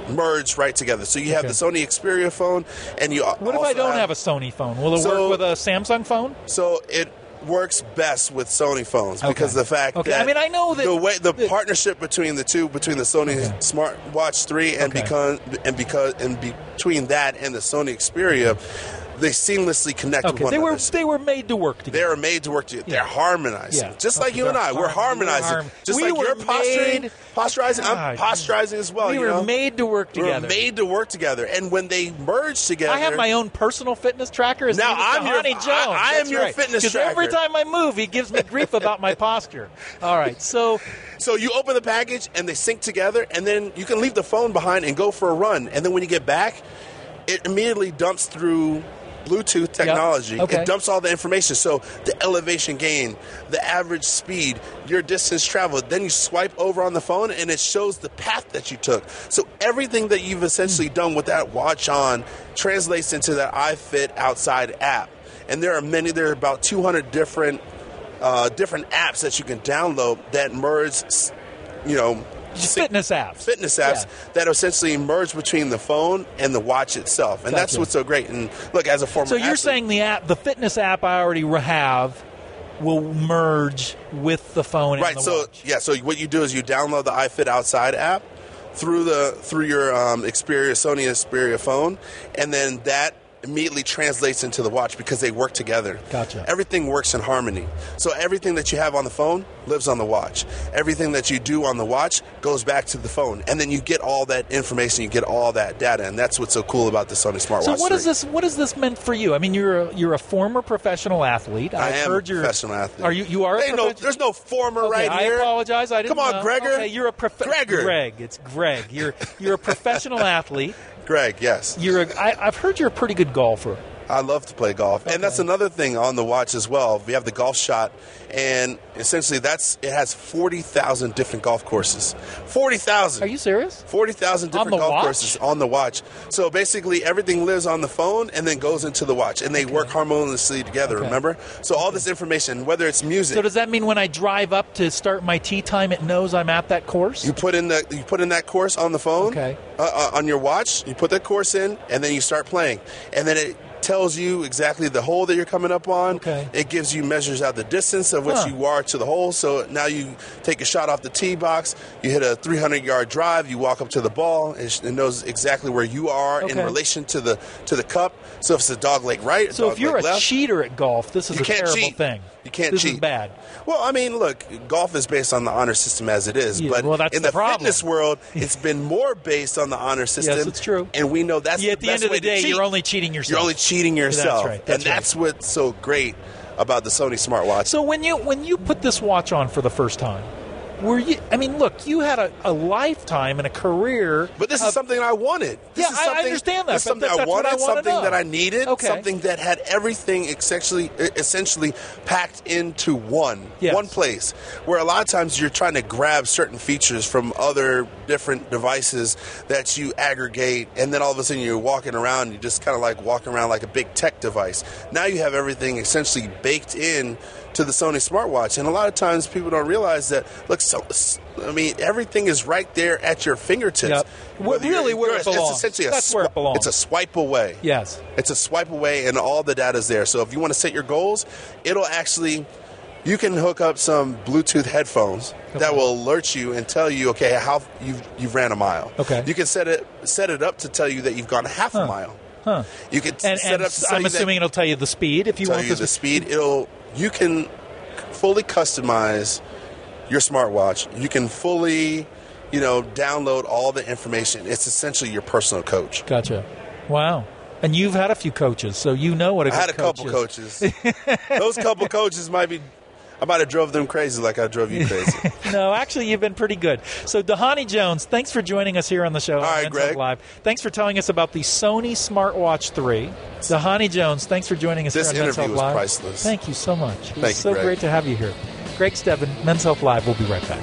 merge right together. So you have Okay. the Sony Xperia phone, and you What if also I don't have, have a Sony phone? Will it So- work with a Samsung phone? So it works best with Sony phones Okay. because of the fact Okay. that I mean, I know that- the way the that- partnership between the two, between the Sony Okay. Smartwatch three and Okay. because and because and between that and the Sony Xperia, they seamlessly connect with Okay, one they were another. they were made to work together. They are made to work together. They're Yeah. harmonizing. Yeah. Just like Okay, you and they're I. We're harm- we're harmonizing. harm- Just we like were you're posturing, made- posturizing, I'm God. posturizing as well. we you were know? made to work We together. were made to work together. And when they merge together, I have my own personal fitness tracker. His Now, name is I'm your- Tahani I- Jones. I am That's your right. fitness 'Cause every tracker. time I move, he gives me grief about my posture. All right, so So you open the package and they sync together, and then you can leave the phone behind and go for a run. And then when you get back, it immediately dumps through Bluetooth technology. Okay. It dumps all the information. So the elevation gain, the average speed, your distance traveled. Then you swipe over on the phone and it shows the path that you took. So everything that you've essentially done with that watch on translates into that iFit Outside app. And there are many, there are about two hundred different uh, different apps that you can download that merge, you know, just fitness apps. fitness apps Yeah. that essentially merge between the phone and the watch itself. And that's Gotcha. what's so great. And look, as a former So you're athlete, saying the app, the fitness app I already have, will merge with the phone right? and the So watch. yeah, so what you do is you download the iFit Outside app through the through your um, Xperia, Sony Xperia phone, and then that immediately translates into the watch because they work together. Gotcha. Everything works in harmony. So everything that you have on the phone lives on the watch. Everything that you do on the watch goes back to the phone, and then you get all that information, you get all that data, and that's what's so cool about the Sony Smartwatch. So what is three. this? What is this meant for you? I mean, you're a, you're a former professional athlete. I I've am heard a you're professional athlete. Are you? You are. Hey, a no, professional? there's no former Okay, right I here. apologize. I didn't Come on, know. Gregor. Okay, you're a prof- Gregor. Greg. It's Greg. You're you're a professional athlete. Greg, yes. You're. A, I, I've heard you're a pretty good golfer. I love to play golf. Okay. And that's another thing on the watch as well. We have the golf shot, and essentially that's it has forty thousand different golf courses. forty thousand. Are you serious? forty thousand On different the golf watch? courses on the watch. So basically everything lives on the phone and then goes into the watch, and they work harmoniously together, Okay. remember? So all this information, whether it's music, So does that mean when I drive up to start my tee time, it knows I'm at that course? you put in the you put in that course on the phone, Okay. uh, uh, on your watch. You put that course in, and then you start playing, and then it tells you exactly the hole that you're coming up on. Okay. It gives you measures out the distance of which Huh. you are to the hole. So now you take a shot off the tee box. You hit a three hundred yard drive. You walk up to the ball. It, sh- it knows exactly where you are in Okay. relation to the to the cup. So if it's a dog leg right, a So dog if you're leg a left, cheater at golf, this is you a can't terrible cheat. thing. You can't this cheat. is bad. Well, I mean, look, golf is based on the honor system as it is, Yeah, but well, that's in the the, problem. fitness world, it's been more based on the honor system. it's true. and we know that's Yeah, the at the best end of way the day, to cheat. you're only cheating yourself. You're only cheating yourself, right, that's and that's what's so great about the Sony smartwatch. So when you when you put this watch on for the first time, were you? I mean, look, you had a, a lifetime and a career. But this of- is something I wanted. This Yeah, is I- I something, understand that, This is but something that- I that's what wanted, I wanna something know. that I needed, Okay. something that had everything essentially, essentially packed into one, Yes. one place. Where a lot of times you're trying to grab certain features from other different devices that you aggregate, and then all of a sudden you're walking around, you just kind of like walking around like a big tech device. Now you have everything essentially baked in to the Sony smartwatch, and a lot of times people don't realize that. Look, so I mean, everything is right there at your fingertips. Yep. Whether Really you're- where it it's- belongs. It's essentially a That's where it swi- belongs. It's a swipe away. Yes. It's a swipe away, and all the data's there. So if you want to set your goals, it'll actually. You can hook up some Bluetooth headphones that will alert you and tell you, okay, how you've you've ran a mile. Okay. You can set it set it up to tell you that you've gone half a mile. Huh. You can And, set and it up to tell I'm you that- assuming it'll tell you the speed if you tell want you this. the speed. It'll you can fully customize your smartwatch. You can fully, you know, download all the information. It's essentially your personal coach. Gotcha. Wow. And you've had a few coaches, so you know what a I good had a coach couple is. coaches. Those couple coaches might be. I might have drove them crazy like I drove you crazy. No, actually, you've been pretty good. So, Tahani Jones, thanks for joining us here on the show. All right, Men's Health Greg. Live. Thanks for telling us about the Sony Smartwatch three. Tahani Jones, thanks for joining us This here on Men's interview Health was Live. priceless. Thank you so much. It was Thank you, so Greg. great to have you here. Greg Stebbin, Men's Health Live. We'll be right back.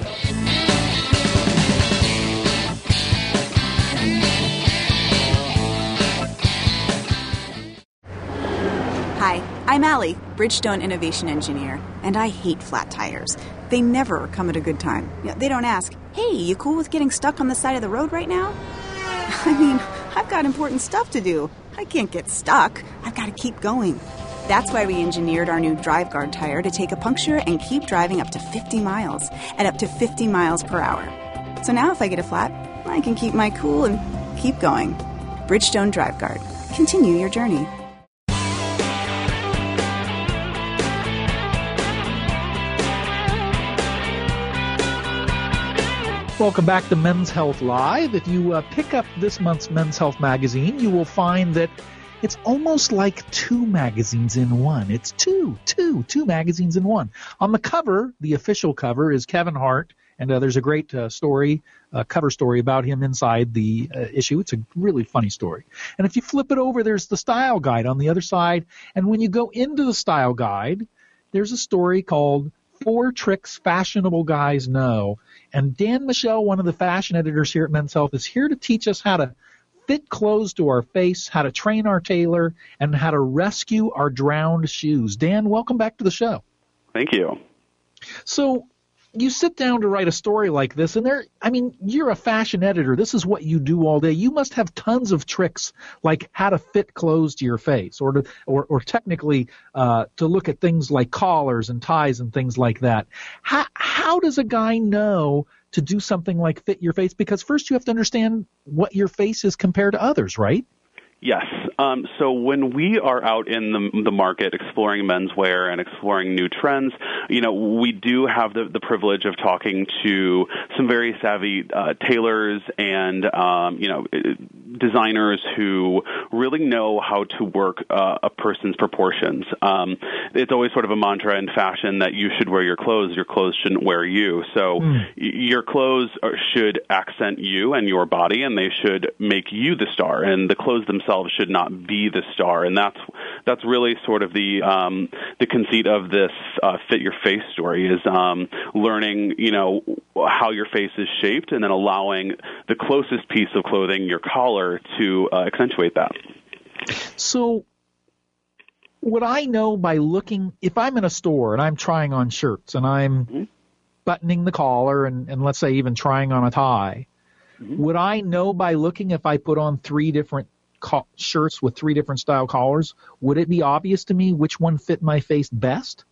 Hi, I'm Allie, Bridgestone Innovation Engineer, and I hate flat tires. They never come at a good time. Yeah, they don't ask, hey, you cool with getting stuck on the side of the road right now? I mean, I've got important stuff to do. I can't get stuck. I've got to keep going. That's why we engineered our new Drive Guard tire to take a puncture and keep driving up to fifty miles at up to fifty miles per hour. So now if I get a flat, I can keep my cool and keep going. Bridgestone Drive Guard. Continue your journey. Welcome back to Men's Health Live. If you uh, pick up this month's Men's Health magazine, you will find that it's almost like two magazines in one. It's two, two, two magazines in one. On the cover, the official cover, is Kevin Hart, and uh, there's a great uh, story, uh, cover story about him inside the uh, issue. It's a really funny story. And if you flip it over, there's the style guide on the other side. And when you go into the style guide, there's a story called Four Tricks Fashionable Guys Know. And Dan Michel, one of the fashion editors here at Men's Health, is here to teach us how to fit clothes to our face, how to train our tailor, and how to rescue our drowned shoes. Dan, welcome back to the show. Thank you. So you sit down to write a story like this, and there, I mean, you're a fashion editor. This is what you do all day. You must have tons of tricks, like how to fit clothes to your face, or to, or, or technically uh, to look at things like collars and ties and things like that. How, how does a guy know to do something like fit your face? Because first you have to understand what your face is compared to others, right? Yes. Um, so when we are out in the, the market exploring menswear and exploring new trends, you know, we do have the, the privilege of talking to some very savvy uh, tailors and, um, you know, designers who really know how to work uh, a person's proportions. Um, it's always sort of a mantra in fashion that you should wear your clothes, your clothes shouldn't wear you. So mm. your clothes are, should accent you and your body, and they should make you the star, and the clothes themselves should not be the star. And that's that's really sort of the um, the conceit of this uh, Fit Your Face story, is um, learning, you know, how your face is shaped, and then allowing the closest piece of clothing, your collar, to uh, accentuate that. So would I know by looking, if I'm in a store and I'm trying on shirts and I'm mm-hmm. buttoning the collar and, and let's say even trying on a tie, mm-hmm. would I know by looking, if I put on three different co- shirts with three different style collars, would it be obvious to me which one fit my face best?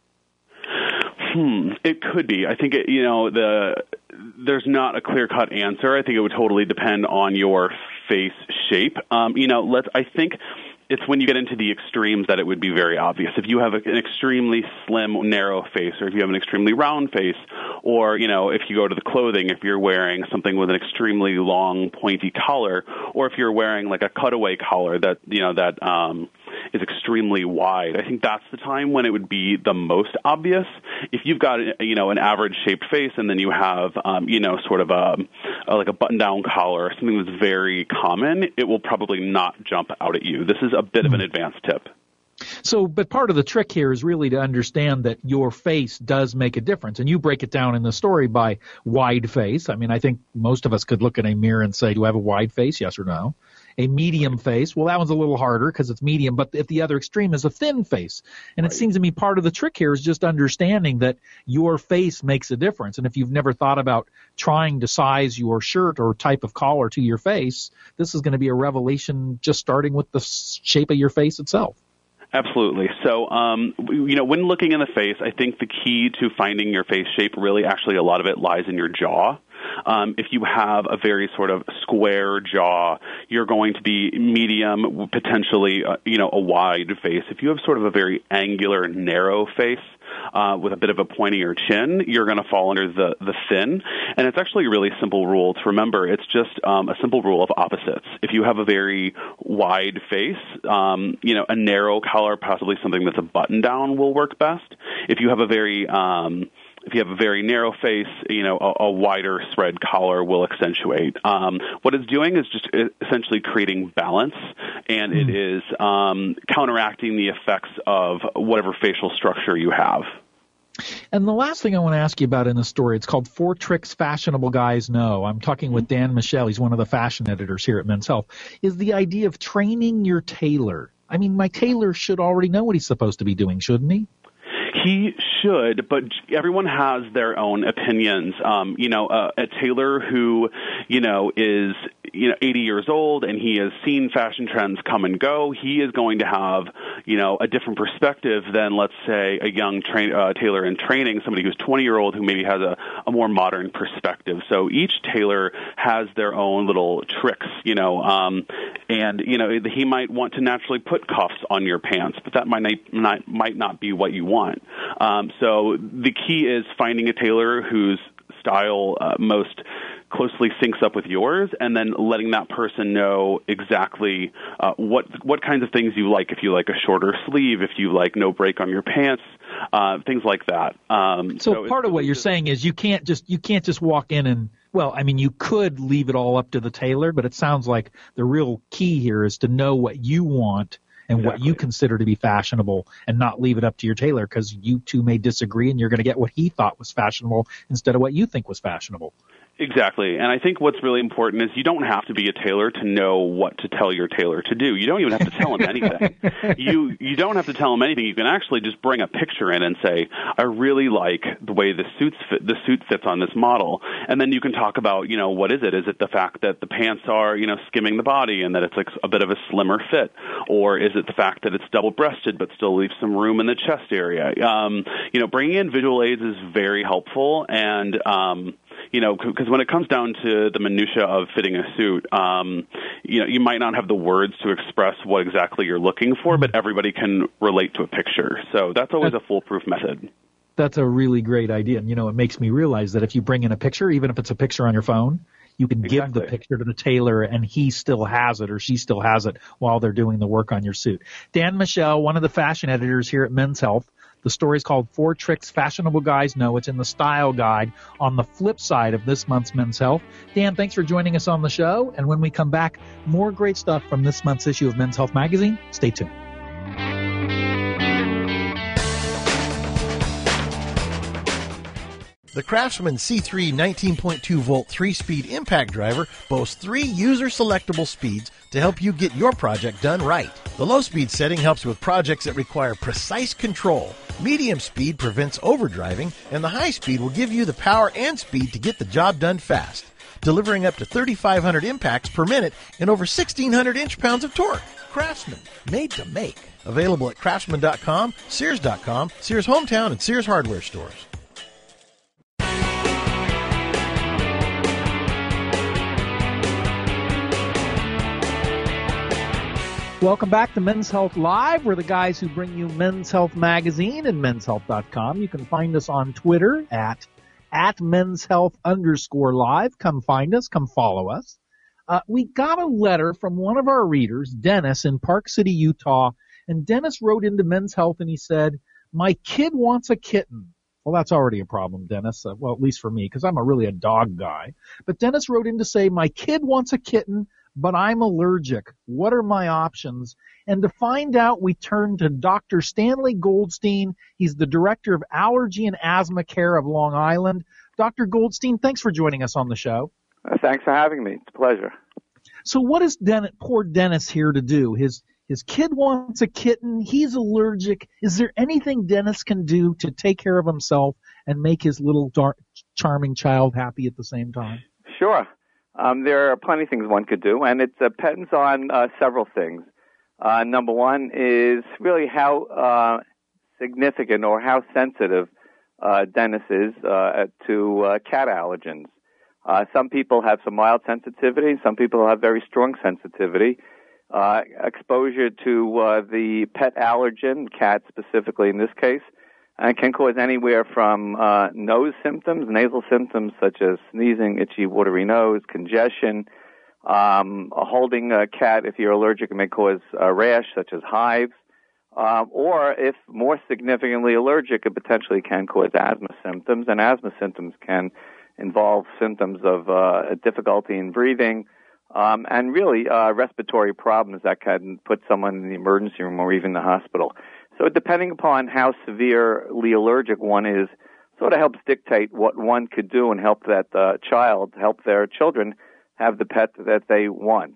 Hmm. It could be. I think it, you know, the there's not a clear-cut answer. I think it would totally depend on your face shape. Um, you know, let's. I think it's when you get into the extremes that it would be very obvious. If you have an extremely slim, narrow face, or if you have an extremely round face, or, you know, if you go to the clothing, if you're wearing something with an extremely long, pointy collar, or if you're wearing like a cutaway collar that, you know, that um, is extremely wide, I think that's the time when it would be the most obvious. If you've got, you know, an average-shaped face, and then you have, um, you know, sort of a, a like a button-down collar, something that's very common, it will probably not jump out at you. This is a bit of an advanced tip. So, but part of the trick here is really to understand that your face does make a difference. And you break it down in the story by wide face. I mean, I think most of us could look in a mirror and say, do I have a wide face? Yes or no. A medium face. Well, that one's a little harder because it's medium, but at the other extreme is a thin face. And right. It seems to me part of the trick here is just understanding that your face makes a difference. And if you've never thought about trying to size your shirt or type of collar to your face, this is going to be a revelation just starting with the shape of your face itself. Absolutely. So, um, you know, when looking in the face, I think the key to finding your face shape, really actually a lot of it lies in your jaw. Um, if you have a very sort of square jaw, you're going to be medium, potentially, uh, you know, a wide face. If you have sort of a very angular, narrow face, Uh, with a bit of a pointier chin, you're going to fall under the, the thin. And it's actually a really simple rule to remember. It's just um, a simple rule of opposites. If you have a very wide face, um, you know, a narrow collar, possibly something that's a button down, will work best. If you have a very um, If you have a very narrow face, you know, a, a wider spread collar will accentuate. Um, what it's doing is just essentially creating balance, and it is um, counteracting the effects of whatever facial structure you have. And the last thing I want to ask you about in the story, it's called Four Tricks Fashionable Guys Know. I'm talking with Dan Michel. He's one of the fashion editors here at Men's Health. Is the idea of training your tailor. I mean, my tailor should already know what he's supposed to be doing, shouldn't he? He should, but everyone has their own opinions. Um, you know, uh, a tailor who, you know, is you know, eighty years old and he has seen fashion trends come and go, he is going to have, you know, a different perspective than, let's say, a young tra- uh, tailor in training, somebody who's twenty-year-old who maybe has a, a more modern perspective. So each tailor has their own little tricks, you know, um, and, you know, he might want to naturally put cuffs on your pants, but that might not, might not be what you want. Um, so the key is finding a tailor whose style uh, most closely syncs up with yours, and then letting that person know exactly uh, what what kinds of things you like. If you like a shorter sleeve, if you like no break on your pants, uh, things like that. Um, so, so part of what you're saying is you can't just you can't just walk in and, well, I mean, you could leave it all up to the tailor, but it sounds like the real key here is to know what you want and exactly. what you consider to be fashionable, and not leave it up to your tailor, because you two may disagree and you're going to get what he thought was fashionable instead of what you think was fashionable. Exactly. And I think what's really important is you don't have to be a tailor to know what to tell your tailor to do. You don't even have to tell him anything. You you don't have to tell him anything. You can actually just bring a picture in and say, I really like the way the suits fit, the suit fits on this model. And then you can talk about, you know, what is it? Is it the fact that the pants are, you know, skimming the body and that it's like a bit of a slimmer fit? Or is it the fact that it's double-breasted but still leaves some room in the chest area? Um, you know, bringing in visual aids is very helpful. And, um, you know, because when it comes down to the minutia of fitting a suit, um, you know, you might not have the words to express what exactly you're looking for, but everybody can relate to a picture. So that's always a foolproof method. That's a really great idea. And, you know, it makes me realize that if you bring in a picture, even if it's a picture on your phone, you can exactly. give the picture to the tailor and he still has it or she still has it while they're doing the work on your suit. Dan Michel, one of the fashion editors here at Men's Health. The story is called Four Tricks Fashionable Guys Know. It's in the Style Guide on the flip side of this month's Men's Health. Dan, thanks for joining us on the show. And when we come back, more great stuff from this month's issue of Men's Health Magazine. Stay tuned. The Craftsman C three nineteen point two volt three-speed impact driver boasts three user-selectable speeds to help you get your project done right. The low-speed setting helps with projects that require precise control. Medium speed prevents overdriving, and the high speed will give you the power and speed to get the job done fast, delivering up to thirty-five hundred impacts per minute and over sixteen hundred inch-pounds of torque. Craftsman, made to make. Available at craftsman dot com, sears dot com, Sears Hometown, and Sears Hardware stores. Welcome back to Men's Health Live. We're the guys who bring you Men's Health Magazine and men's health dot com. You can find us on Twitter at, at Men's Health underscore live. Come find us. Come follow us. Uh, we got a letter from one of our readers, Dennis, in Park City, Utah. And Dennis wrote into Men's Health and he said, my kid wants a kitten. Well, that's already a problem, Dennis. Uh, well, at least for me, because I'm a really a dog guy. But Dennis wrote in to say, my kid wants a kitten, but I'm allergic. What are my options? And to find out, we turn to Doctor Stanley Goldstein. He's the Director of Allergy and Asthma Care of Long Island. Doctor Goldstein, thanks for joining us on the show. Uh, thanks for having me. It's a pleasure. So what is Den- poor Dennis here to do? His his kid wants a kitten. He's allergic. Is there anything Dennis can do to take care of himself and make his little dark, charming child happy at the same time? Sure. Um, there are plenty of things one could do, and it depends on uh, several things. Uh, number one is really how uh, significant or how sensitive uh, Dennis is uh, to uh, cat allergens. Uh, some people have some mild sensitivity. Some people have very strong sensitivity. Uh, exposure to uh, the pet allergen, cat specifically in this case, and can cause anywhere from uh, nose symptoms, nasal symptoms such as sneezing, itchy, watery nose, congestion. Um, holding a cat, if you're allergic, it may cause a rash such as hives. Um, or if more significantly allergic, it potentially can cause asthma symptoms, and asthma symptoms can involve symptoms of uh, difficulty in breathing, um, and really uh, respiratory problems that can put someone in the emergency room or even the hospital. So depending upon how severely allergic one is, sort of helps dictate what one could do and help that uh, child, help their children have the pet that they want.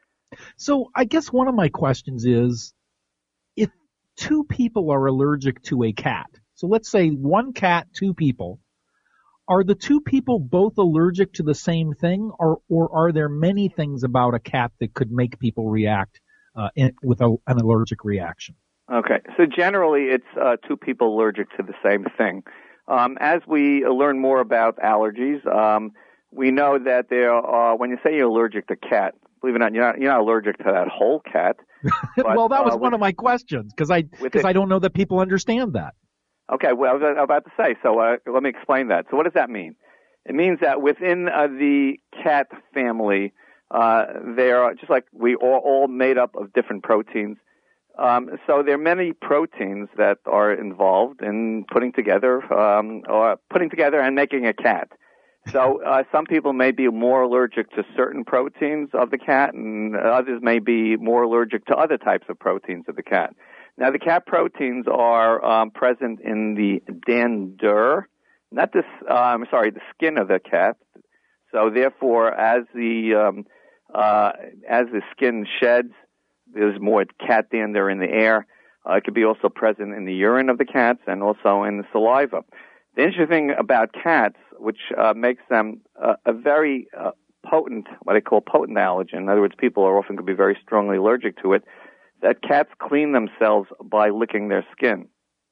So I guess one of my questions is, if two people are allergic to a cat, so let's say one cat, two people, are the two people both allergic to the same thing, or, or are there many things about a cat that could make people react uh, in, with a, an allergic reaction? Okay, so generally it's uh, two people allergic to the same thing. Um, as we learn more about allergies, um, we know that there are, when you say you're allergic to cat, believe it or not, you're not, you're not allergic to that whole cat. But, well, that was uh, one with, of my questions, because I, because I don't know that people understand that. Okay, well, I was about to say, so uh, let me explain that. So what does that mean? It means that within uh, the cat family, uh, they are, just like we are all made up of different proteins. Um, so there are many proteins that are involved in putting together, um, or putting together and making a cat. So uh, some people may be more allergic to certain proteins of the cat, and others may be more allergic to other types of proteins of the cat. Now, the cat proteins are um, present in the dander, not this. Uh, I'm sorry, the skin of the cat. So, therefore, as the um, uh, as the skin sheds, there's more cat dander in the air. Uh, it could be also present in the urine of the cats and also in the saliva. The interesting thing about cats, which uh, makes them uh, a very uh, potent, what I call potent allergen. In other words, people are often could be very strongly allergic to it. That cats clean themselves by licking their skin.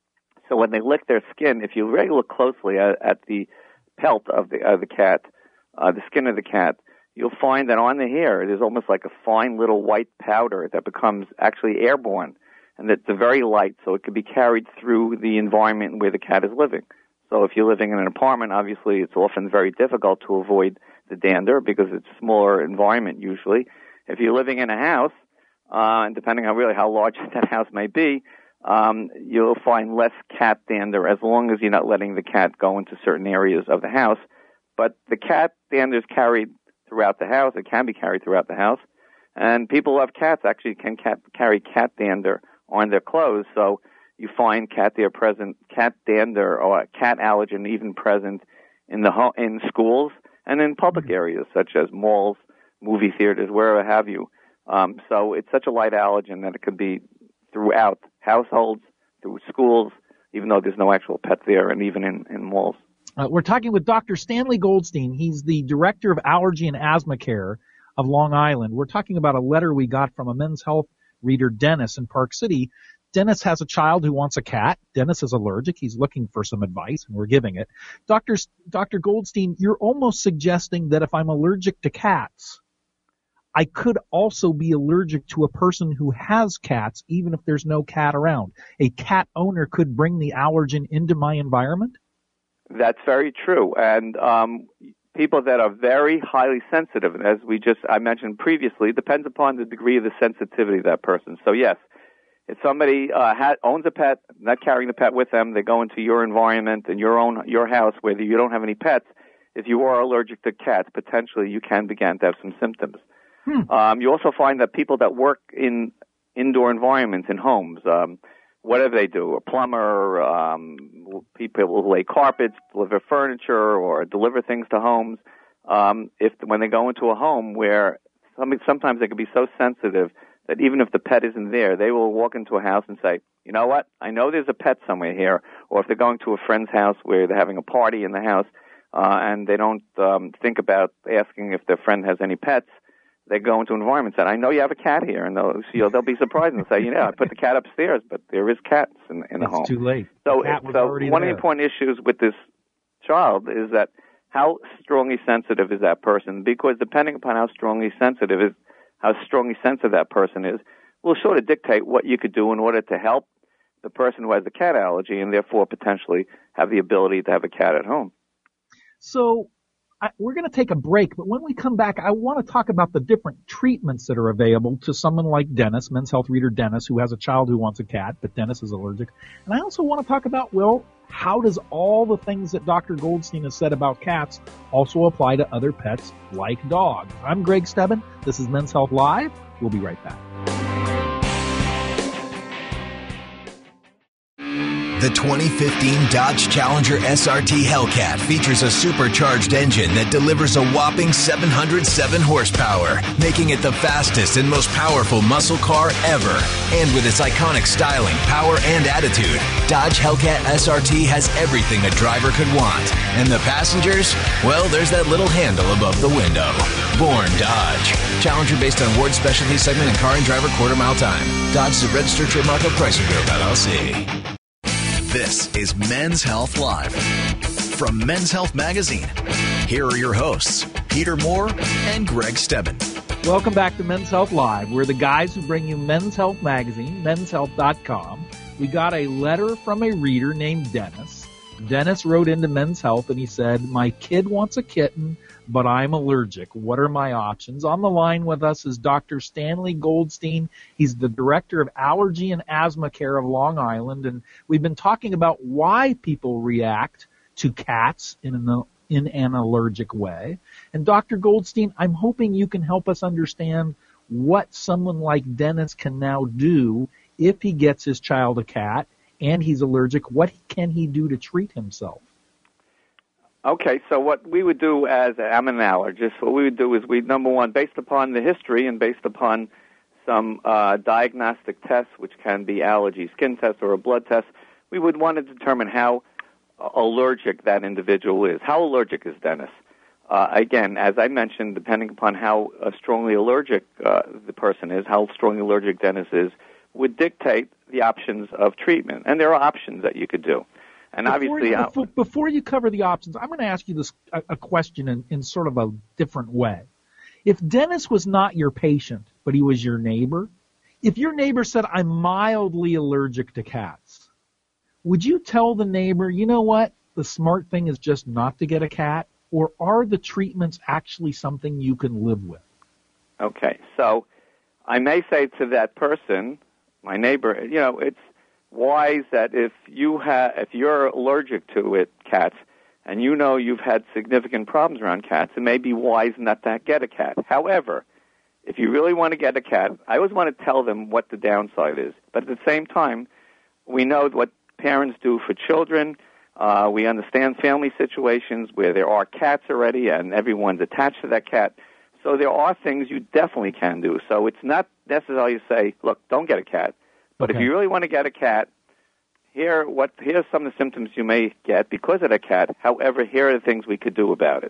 So when they lick their skin, if you really look closely at, at the pelt of the of the cat, uh, the skin of the cat, you'll find that on the hair there's almost like a fine little white powder that becomes actually airborne, and that's very light, so it can be carried through the environment where the cat is living. So if you're living in an apartment, obviously it's often very difficult to avoid the dander because it's a smaller environment usually. If you're living in a house, Uh, and depending on really how large that house may be, um, you'll find less cat dander as long as you're not letting the cat go into certain areas of the house. But the cat dander is carried throughout the house. It can be carried throughout the house. And people who have cats actually can cat, carry cat dander on their clothes. So you find cat dander present, cat dander or cat allergen even present in the ho- in schools and in public areas such as malls, movie theaters, wherever have you. Um, so it's such a light allergen that it could be throughout households, through schools, even though there's no actual pet there, and even in, in malls. Uh, we're talking with Doctor Stanley Goldstein. He's the Director of Allergy and Asthma Care of Long Island. We're talking about a letter we got from a Men's Health reader, Dennis, in Park City. Dennis has a child who wants a cat. Dennis is allergic. He's looking for some advice, and we're giving it. Doctor Doctor Goldstein, you're almost suggesting that if I'm allergic to cats, I could also be allergic to a person who has cats, even if there's no cat around. A cat owner could bring the allergen into my environment? That's very true. And um, people that are very highly sensitive, as we just I mentioned previously, depends upon the degree of the sensitivity of that person. So, yes, if somebody uh, ha- owns a pet, not carrying the pet with them, they go into your environment and your own your house where you don't have any pets, if you are allergic to cats, potentially you can begin to have some symptoms. Hmm. Um, you also find that people that work in indoor environments, in homes, um, whatever they do, a plumber, um, people who lay carpets, deliver furniture, or deliver things to homes, um, if when they go into a home where some, sometimes they can be so sensitive that even if the pet isn't there, they will walk into a house and say, you know what, I know there's a pet somewhere here. Or if they're going to a friend's house where they're having a party in the house uh, and they don't um, think about asking if their friend has any pets, they go into environments and I know you have a cat here, and they'll you know, they'll be surprised and say, you know, I put the cat upstairs, but there is cats in, in the home. It's too late. So, so one there. of the important issues with this child is that how strongly sensitive is that person? Because depending upon how strongly sensitive is, how strongly sensitive that person is, will sort of dictate what you could do in order to help the person who has the cat allergy, and therefore potentially have the ability to have a cat at home. So I, we're going to take a break, but when we come back, I want to talk about the different treatments that are available to someone like Dennis, Men's Health reader Dennis, who has a child who wants a cat, but Dennis is allergic. And I also want to talk about, well, how does all the things that Doctor Goldstein has said about cats also apply to other pets like dogs? I'm Greg Stebbin. This is Men's Health Live. We'll be right back. The twenty fifteen Dodge Challenger S R T Hellcat features a supercharged engine that delivers a whopping seven hundred seven horsepower, making it the fastest and most powerful muscle car ever. And with its iconic styling, power, and attitude, Dodge Hellcat S R T has everything a driver could want. And the passengers? Well, there's that little handle above the window. Born Dodge. Challenger based on Ward Specialty Segment and Car and Driver Quarter Mile Time. Dodge is a registered trademark of Chrysler Group, L L C. This is Men's Health Live from Men's Health Magazine. Here are your hosts, Peter Moore and Greg Stebbin. Welcome back to Men's Health Live. We're the guys who bring you Men's Health Magazine, men's health dot com. We got a letter from a reader named Dennis. Dennis wrote into Men's Health and he said, my kid wants a kitten, but I'm allergic. What are my options? On the line with us is Doctor Stanley Goldstein. He's the director of Allergy and Asthma Care of Long Island, and we've been talking about why people react to cats in an, in an allergic way. And Doctor Goldstein, I'm hoping you can help us understand what someone like Dennis can now do if he gets his child a cat and he's allergic. What can he do to treat himself? Okay, so what we would do as I'm an allergist, what we would do is we number one, based upon the history and based upon some uh, diagnostic tests, which can be allergy skin test or a blood test, we would want to determine how allergic that individual is. How allergic is Dennis? Uh, again, as I mentioned, depending upon how uh, strongly allergic uh, the person is, how strongly allergic Dennis is, would dictate the options of treatment. And there are options that you could do. And before obviously, you, before, before you cover the options, I'm going to ask you this a, a question in, in sort of a different way. If Dennis was not your patient, but he was your neighbor, if your neighbor said, I'm mildly allergic to cats, would you tell the neighbor, you know what, the smart thing is just not to get a cat? Or are the treatments actually something you can live with? Okay, so I may say to that person, my neighbor, you know, it's wise that if you ha- if you're allergic to it, cats, and you know you've had significant problems around cats, it may be wise not to get a cat. However, if you really want to get a cat, I always want to tell them what the downside is. But at the same time, we know what parents do for children. Uh, we understand family situations where there are cats already and everyone's attached to that cat. So there are things you definitely can do. So it's not necessarily say, look, don't get a cat. But okay. If you really want to get a cat, here what here's some of the symptoms you may get because of the cat. However, here are the things we could do about it.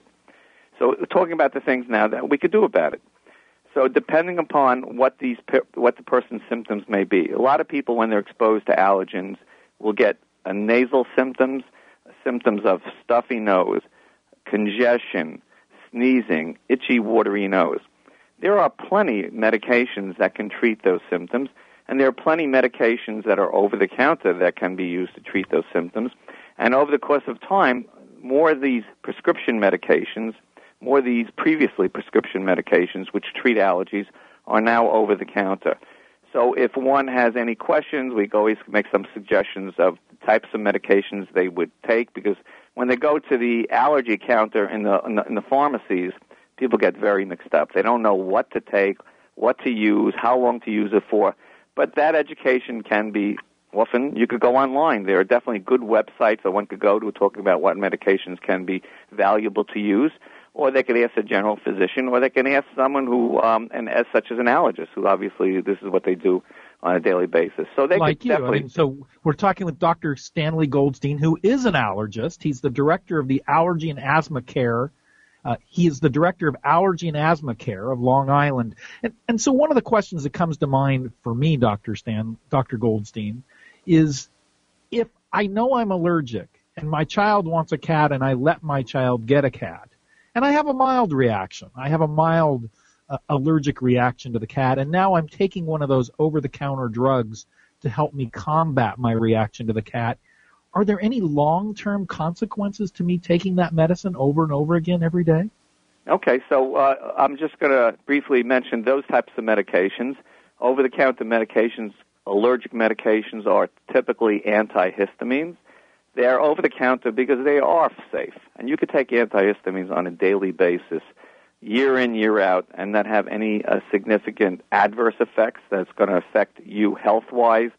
So talking about the things now that we could do about it. So depending upon what these what the person's symptoms may be, a lot of people when they're exposed to allergens will get a nasal symptoms, symptoms of stuffy nose, congestion, sneezing, itchy, watery nose. There are plenty of medications that can treat those symptoms, and there are plenty of medications that are over-the-counter that can be used to treat those symptoms. And over the course of time, more of these prescription medications, more of these previously prescription medications which treat allergies are now over-the-counter. So if one has any questions, we always make some suggestions of the types of medications they would take, because when they go to the allergy counter in the, in the in the pharmacies, people get very mixed up. They don't know what to take, what to use, how long to use it for. But that education can be often, you could go online. There are definitely good websites that one could go to talking about what medications can be valuable to use. Or they could ask a general physician, or they can ask someone who, um, and as such as an allergist, who obviously this is what they do on a daily basis. So they like could you. definitely. I mean, so we're talking with Doctor Stanley Goldstein, who is an allergist. He's the director of the Allergy and Asthma Care. Uh, he is the director of Allergy and Asthma Care of Long Island. And, and so one of the questions that comes to mind for me, Doctor Stan, Doctor Goldstein, is if I know I'm allergic and my child wants a cat and I let my child get a cat, and I have a mild reaction. I have a mild uh, allergic reaction to the cat, and now I'm taking one of those over-the-counter drugs to help me combat my reaction to the cat. Are there any long-term consequences to me taking that medicine over and over again every day? Okay, so uh, I'm just going to briefly mention those types of medications. Over-the-counter medications, allergic medications, are typically antihistamines. They're over-the-counter because they are safe. And you could take antihistamines on a daily basis, year in, year out, and not have any uh, significant adverse effects that's going to affect you health-wise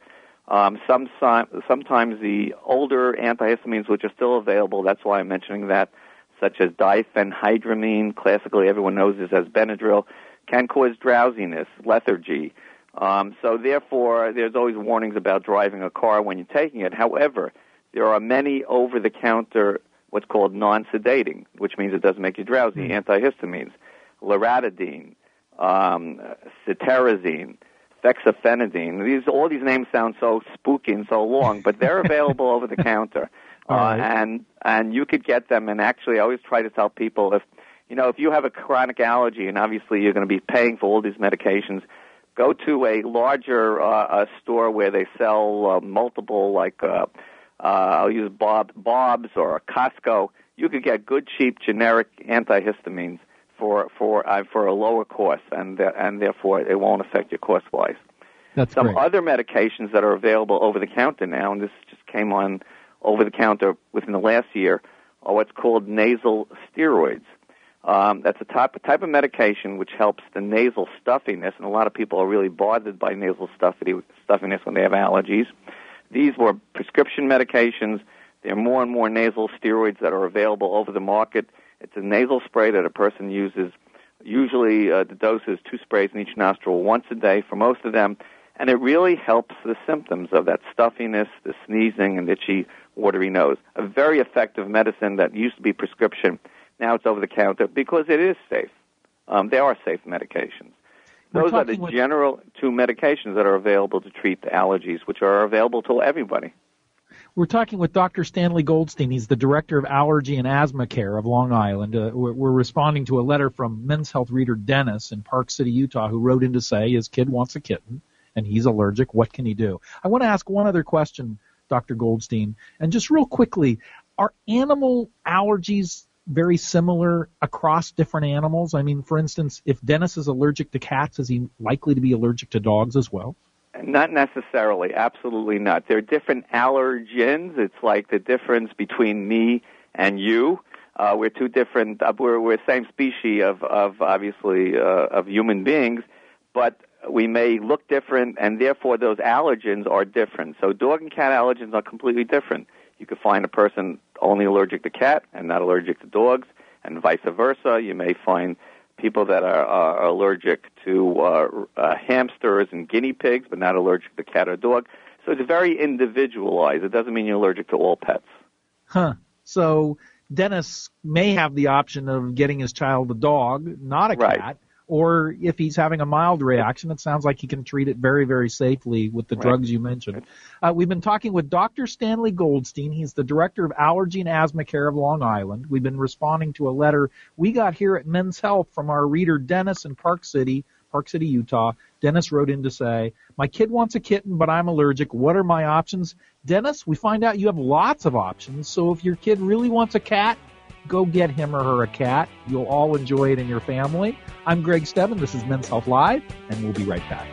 Um, some, sometimes the older antihistamines, which are still available, that's why I'm mentioning that, such as diphenhydramine, classically everyone knows this as Benadryl, can cause drowsiness, lethargy. Um, so therefore, there's always warnings about driving a car when you're taking it. However, there are many over-the-counter, what's called non-sedating, which means it doesn't make you drowsy, mm-hmm. antihistamines, loratadine, um, cetirizine, fexofenadine. These, all these names sound so spooky and so long, but they're available over the counter. Uh, right. and and you could get them, and actually I always try to tell people, if you know, if you have a chronic allergy and obviously you're going to be paying for all these medications, go to a larger uh, a store where they sell uh, multiple, like uh, uh, I'll use Bob, Bob's or Costco. You could get good, cheap, generic antihistamines for for uh, for a lower cost, and uh, and therefore it won't affect you cost-wise. That's Some great. other medications that are available over the counter now, and this just came on over the counter within the last year, are what's called nasal steroids. Um, that's a type, a type of medication which helps the nasal stuffiness, and a lot of people are really bothered by nasal stuffiness when they have allergies. These were prescription medications. There are more and more nasal steroids that are available over the market. It's a nasal spray that a person uses. Usually uh, the dose is two sprays in each nostril once a day for most of them, and it really helps the symptoms of that stuffiness, the sneezing, and itchy, watery nose. A very effective medicine that used to be prescription. Now it's over the counter because it is safe. Um, they are safe medications. Those are the general two medications that are available to treat the allergies, which are available to everybody. We're talking with Doctor Stanley Goldstein. He's the Director of Allergy and Asthma Care of Long Island. Uh, we're, we're responding to a letter from Men's Health reader Dennis in Park City, Utah, who wrote in to say his kid wants a kitten and he's allergic. What can he do? I want to ask one other question, Doctor Goldstein, and just real quickly, are animal allergies very similar across different animals? I mean, for instance, if Dennis is allergic to cats, is he likely to be allergic to dogs as well? Not necessarily. Absolutely not. They're different allergens. It's like the difference between me and you. Uh, we're two different, uh, we're, we're same species of, of obviously, uh, of human beings, but we may look different, and therefore those allergens are different. So dog and cat allergens are completely different. You could find a person only allergic to cat and not allergic to dogs, and vice versa. You may find people that are, are allergic to uh, uh, hamsters and guinea pigs, but not allergic to cat or dog. So it's very individualized. It doesn't mean you're allergic to all pets. Huh. So Dennis may have the option of getting his child a dog, not a right. cat. Or if he's having a mild reaction, it sounds like he can treat it very, very safely with the right. drugs you mentioned. Uh, we've been talking with Doctor Stanley Goldstein. He's the Director of Allergy and Asthma Care of Long Island. We've been responding to a letter we got here at Men's Health from our reader Dennis in Park City, Park City, Utah. Dennis wrote in to say, my kid wants a kitten, but I'm allergic. What are my options? Dennis, we find out you have lots of options. So if your kid really wants a cat, go get him or her a cat. You'll all enjoy it in your family. I'm Greg Stebbin. This is Men's Health Live, and we'll be right back.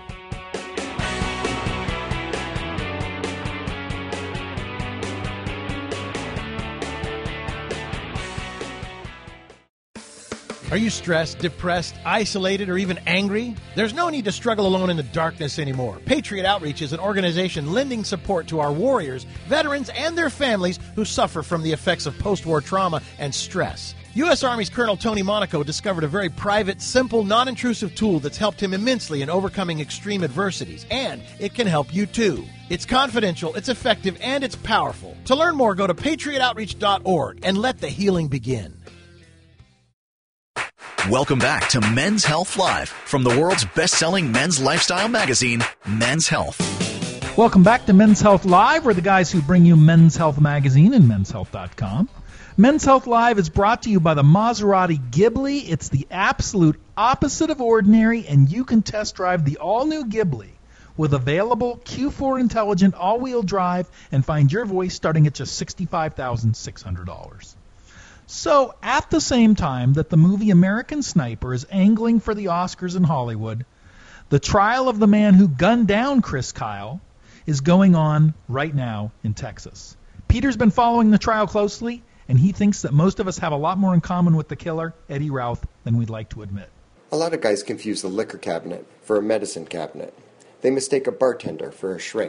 Are you stressed, depressed, isolated, or even angry? There's no need to struggle alone in the darkness anymore. Patriot Outreach is an organization lending support to our warriors, veterans, and their families who suffer from the effects of post-war trauma and stress. U S Army's Colonel Tony Monaco discovered a very private, simple, non-intrusive tool that's helped him immensely in overcoming extreme adversities, and it can help you too. It's confidential, it's effective, and it's powerful. To learn more, go to patriot outreach dot org and let the healing begin. Welcome back to Men's Health Live from the world's best-selling men's lifestyle magazine, Men's Health. Welcome back to Men's Health Live. We're the guys who bring you Men's Health Magazine and men's health dot com. Men's Health Live is brought to you by the Maserati Ghibli. It's the absolute opposite of ordinary, and you can test drive the all-new Ghibli with available Q four intelligent all-wheel drive and find your voice starting at just sixty-five thousand six hundred dollars. So, at the same time that the movie American Sniper is angling for the Oscars in Hollywood, the trial of the man who gunned down Chris Kyle is going on right now in Texas. Peter's been following the trial closely, and he thinks that most of us have a lot more in common with the killer, Eddie Routh, than we'd like to admit. A lot of guys confuse the liquor cabinet for a medicine cabinet. They mistake a bartender for a shrink.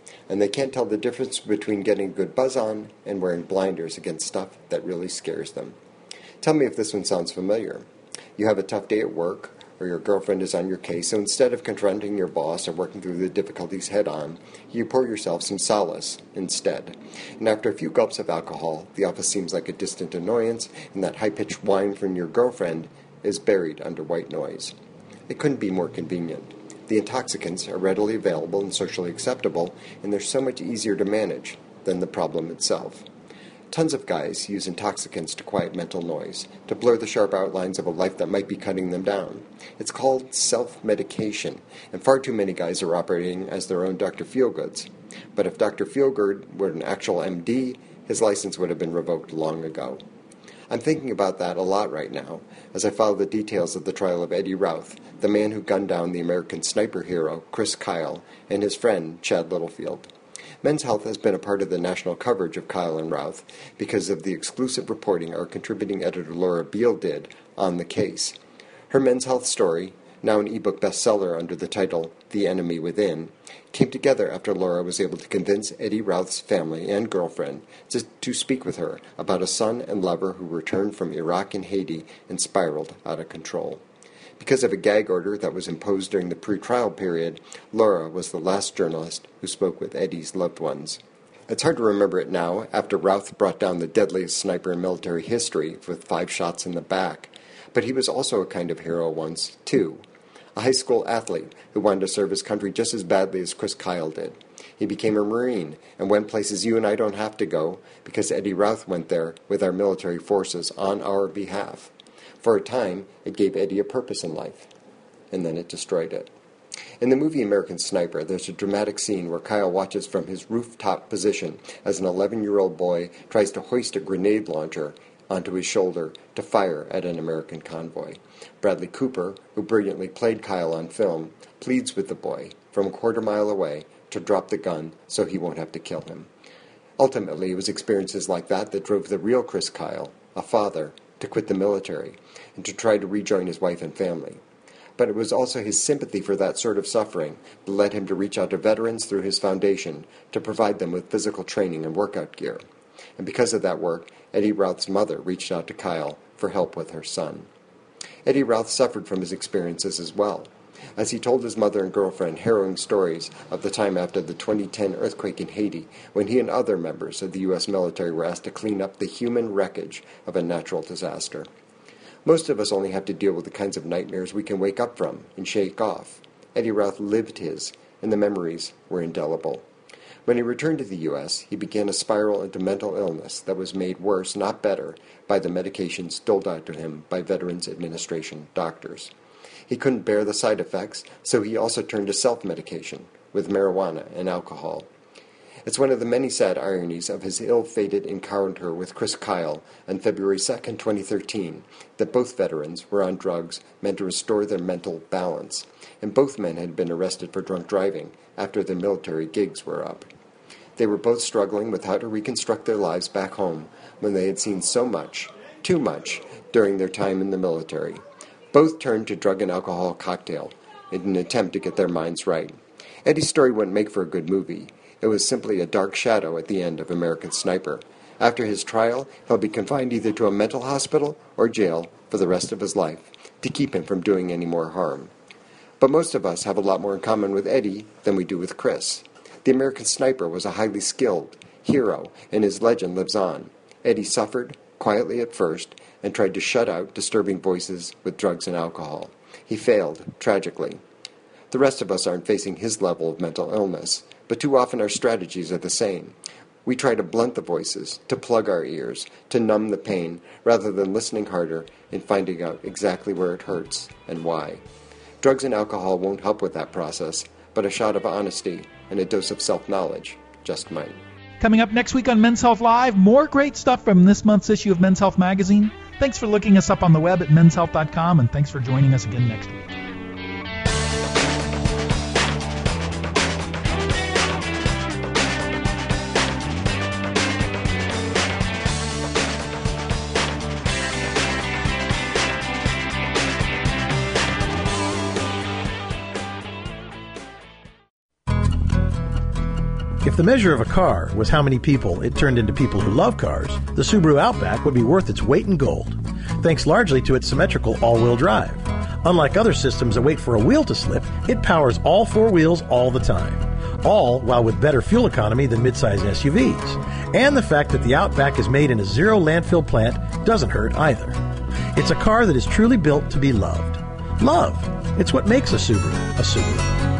and they can't tell the difference between getting a good buzz on and wearing blinders against stuff that really scares them. Tell me if this one sounds familiar. You have a tough day at work, or your girlfriend is on your case, so instead of confronting your boss or working through the difficulties head-on, you pour yourself some solace instead. And after a few gulps of alcohol, the office seems like a distant annoyance, and that high-pitched whine from your girlfriend is buried under white noise. It couldn't be more convenient. The intoxicants are readily available and socially acceptable, and they're so much easier to manage than the problem itself. Tons of guys use intoxicants to quiet mental noise, to blur the sharp outlines of a life that might be cutting them down. It's called self-medication, and far too many guys are operating as their own Doctor Feelgoods. But if Doctor Feelgood were an actual M D, his license would have been revoked long ago. I'm thinking about that a lot right now, as I follow the details of the trial of Eddie Routh, the man who gunned down the American sniper hero, Chris Kyle, and his friend, Chad Littlefield. Men's Health has been a part of the national coverage of Kyle and Routh because of the exclusive reporting our contributing editor Laura Beale did on the case. Her Men's Health story, now an ebook bestseller under the title The Enemy Within, came together after Laura was able to convince Eddie Routh's family and girlfriend to, to speak with her about a son and lover who returned from Iraq and Haiti and spiraled out of control. Because of a gag order that was imposed during the pre-trial period, Laura was the last journalist who spoke with Eddie's loved ones. It's hard to remember it now, after Routh brought down the deadliest sniper in military history with five shots in the back. But he was also a kind of hero once, too. A high school athlete who wanted to serve his country just as badly as Chris Kyle did. He became a Marine and went places you and I don't have to go because Eddie Routh went there with our military forces on our behalf. For a time, it gave Eddie a purpose in life, and then it destroyed it. In the movie American Sniper, there's a dramatic scene where Kyle watches from his rooftop position as an eleven-year-old boy tries to hoist a grenade launcher onto his shoulder to fire at an American convoy. Bradley Cooper, who brilliantly played Kyle on film, pleads with the boy from a quarter mile away to drop the gun so he won't have to kill him. Ultimately, it was experiences like that that drove the real Chris Kyle, a father, to quit the military and to try to rejoin his wife and family. But it was also his sympathy for that sort of suffering that led him to reach out to veterans through his foundation to provide them with physical training and workout gear. And because of that work, Eddie Routh's mother reached out to Kyle for help with her son. Eddie Routh suffered from his experiences as well, as he told his mother and girlfriend harrowing stories of the time after the twenty ten earthquake in Haiti, when he and other members of the U S military were asked to clean up the human wreckage of a natural disaster. Most of us only have to deal with the kinds of nightmares we can wake up from and shake off. Eddie Routh lived his, and the memories were indelible. When he returned to the U S, he began a spiral into mental illness that was made worse, not better, by the medications doled out to him by Veterans Administration doctors. He couldn't bear the side effects, so he also turned to self-medication with marijuana and alcohol. It's one of the many sad ironies of his ill-fated encounter with Chris Kyle on February second, twenty thirteen, that both veterans were on drugs meant to restore their mental balance, and both men had been arrested for drunk driving after their military gigs were up. They were both struggling with how to reconstruct their lives back home when they had seen so much, too much, during their time in the military. Both turned to drug and alcohol cocktail in an attempt to get their minds right. Eddie's story wouldn't make for a good movie. It was simply a dark shadow at the end of American Sniper. After his trial, he'll be confined either to a mental hospital or jail for the rest of his life to keep him from doing any more harm. But most of us have a lot more in common with Eddie than we do with Chris. The American Sniper was a highly skilled hero, and his legend lives on. Eddie suffered, quietly at first, and tried to shut out disturbing voices with drugs and alcohol. He failed, tragically. The rest of us aren't facing his level of mental illness, but too often our strategies are the same. We try to blunt the voices, to plug our ears, to numb the pain, rather than listening harder and finding out exactly where it hurts and why. Drugs and alcohol won't help with that process, but a shot of honesty and a dose of self-knowledge just might. Coming up next week on Men's Health Live, more great stuff from this month's issue of Men's Health Magazine. Thanks for looking us up on the web at mens health dot com, and thanks for joining us again next week. If the measure of a car was how many people it turned into people who love cars, the Subaru Outback would be worth its weight in gold, thanks largely to its symmetrical all-wheel drive. Unlike other systems that wait for a wheel to slip, it powers all four wheels all the time, all while with better fuel economy than midsize S U Vs. And the fact that the Outback is made in a zero landfill plant doesn't hurt either. It's a car that is truly built to be loved. Love. It's what makes a Subaru a Subaru.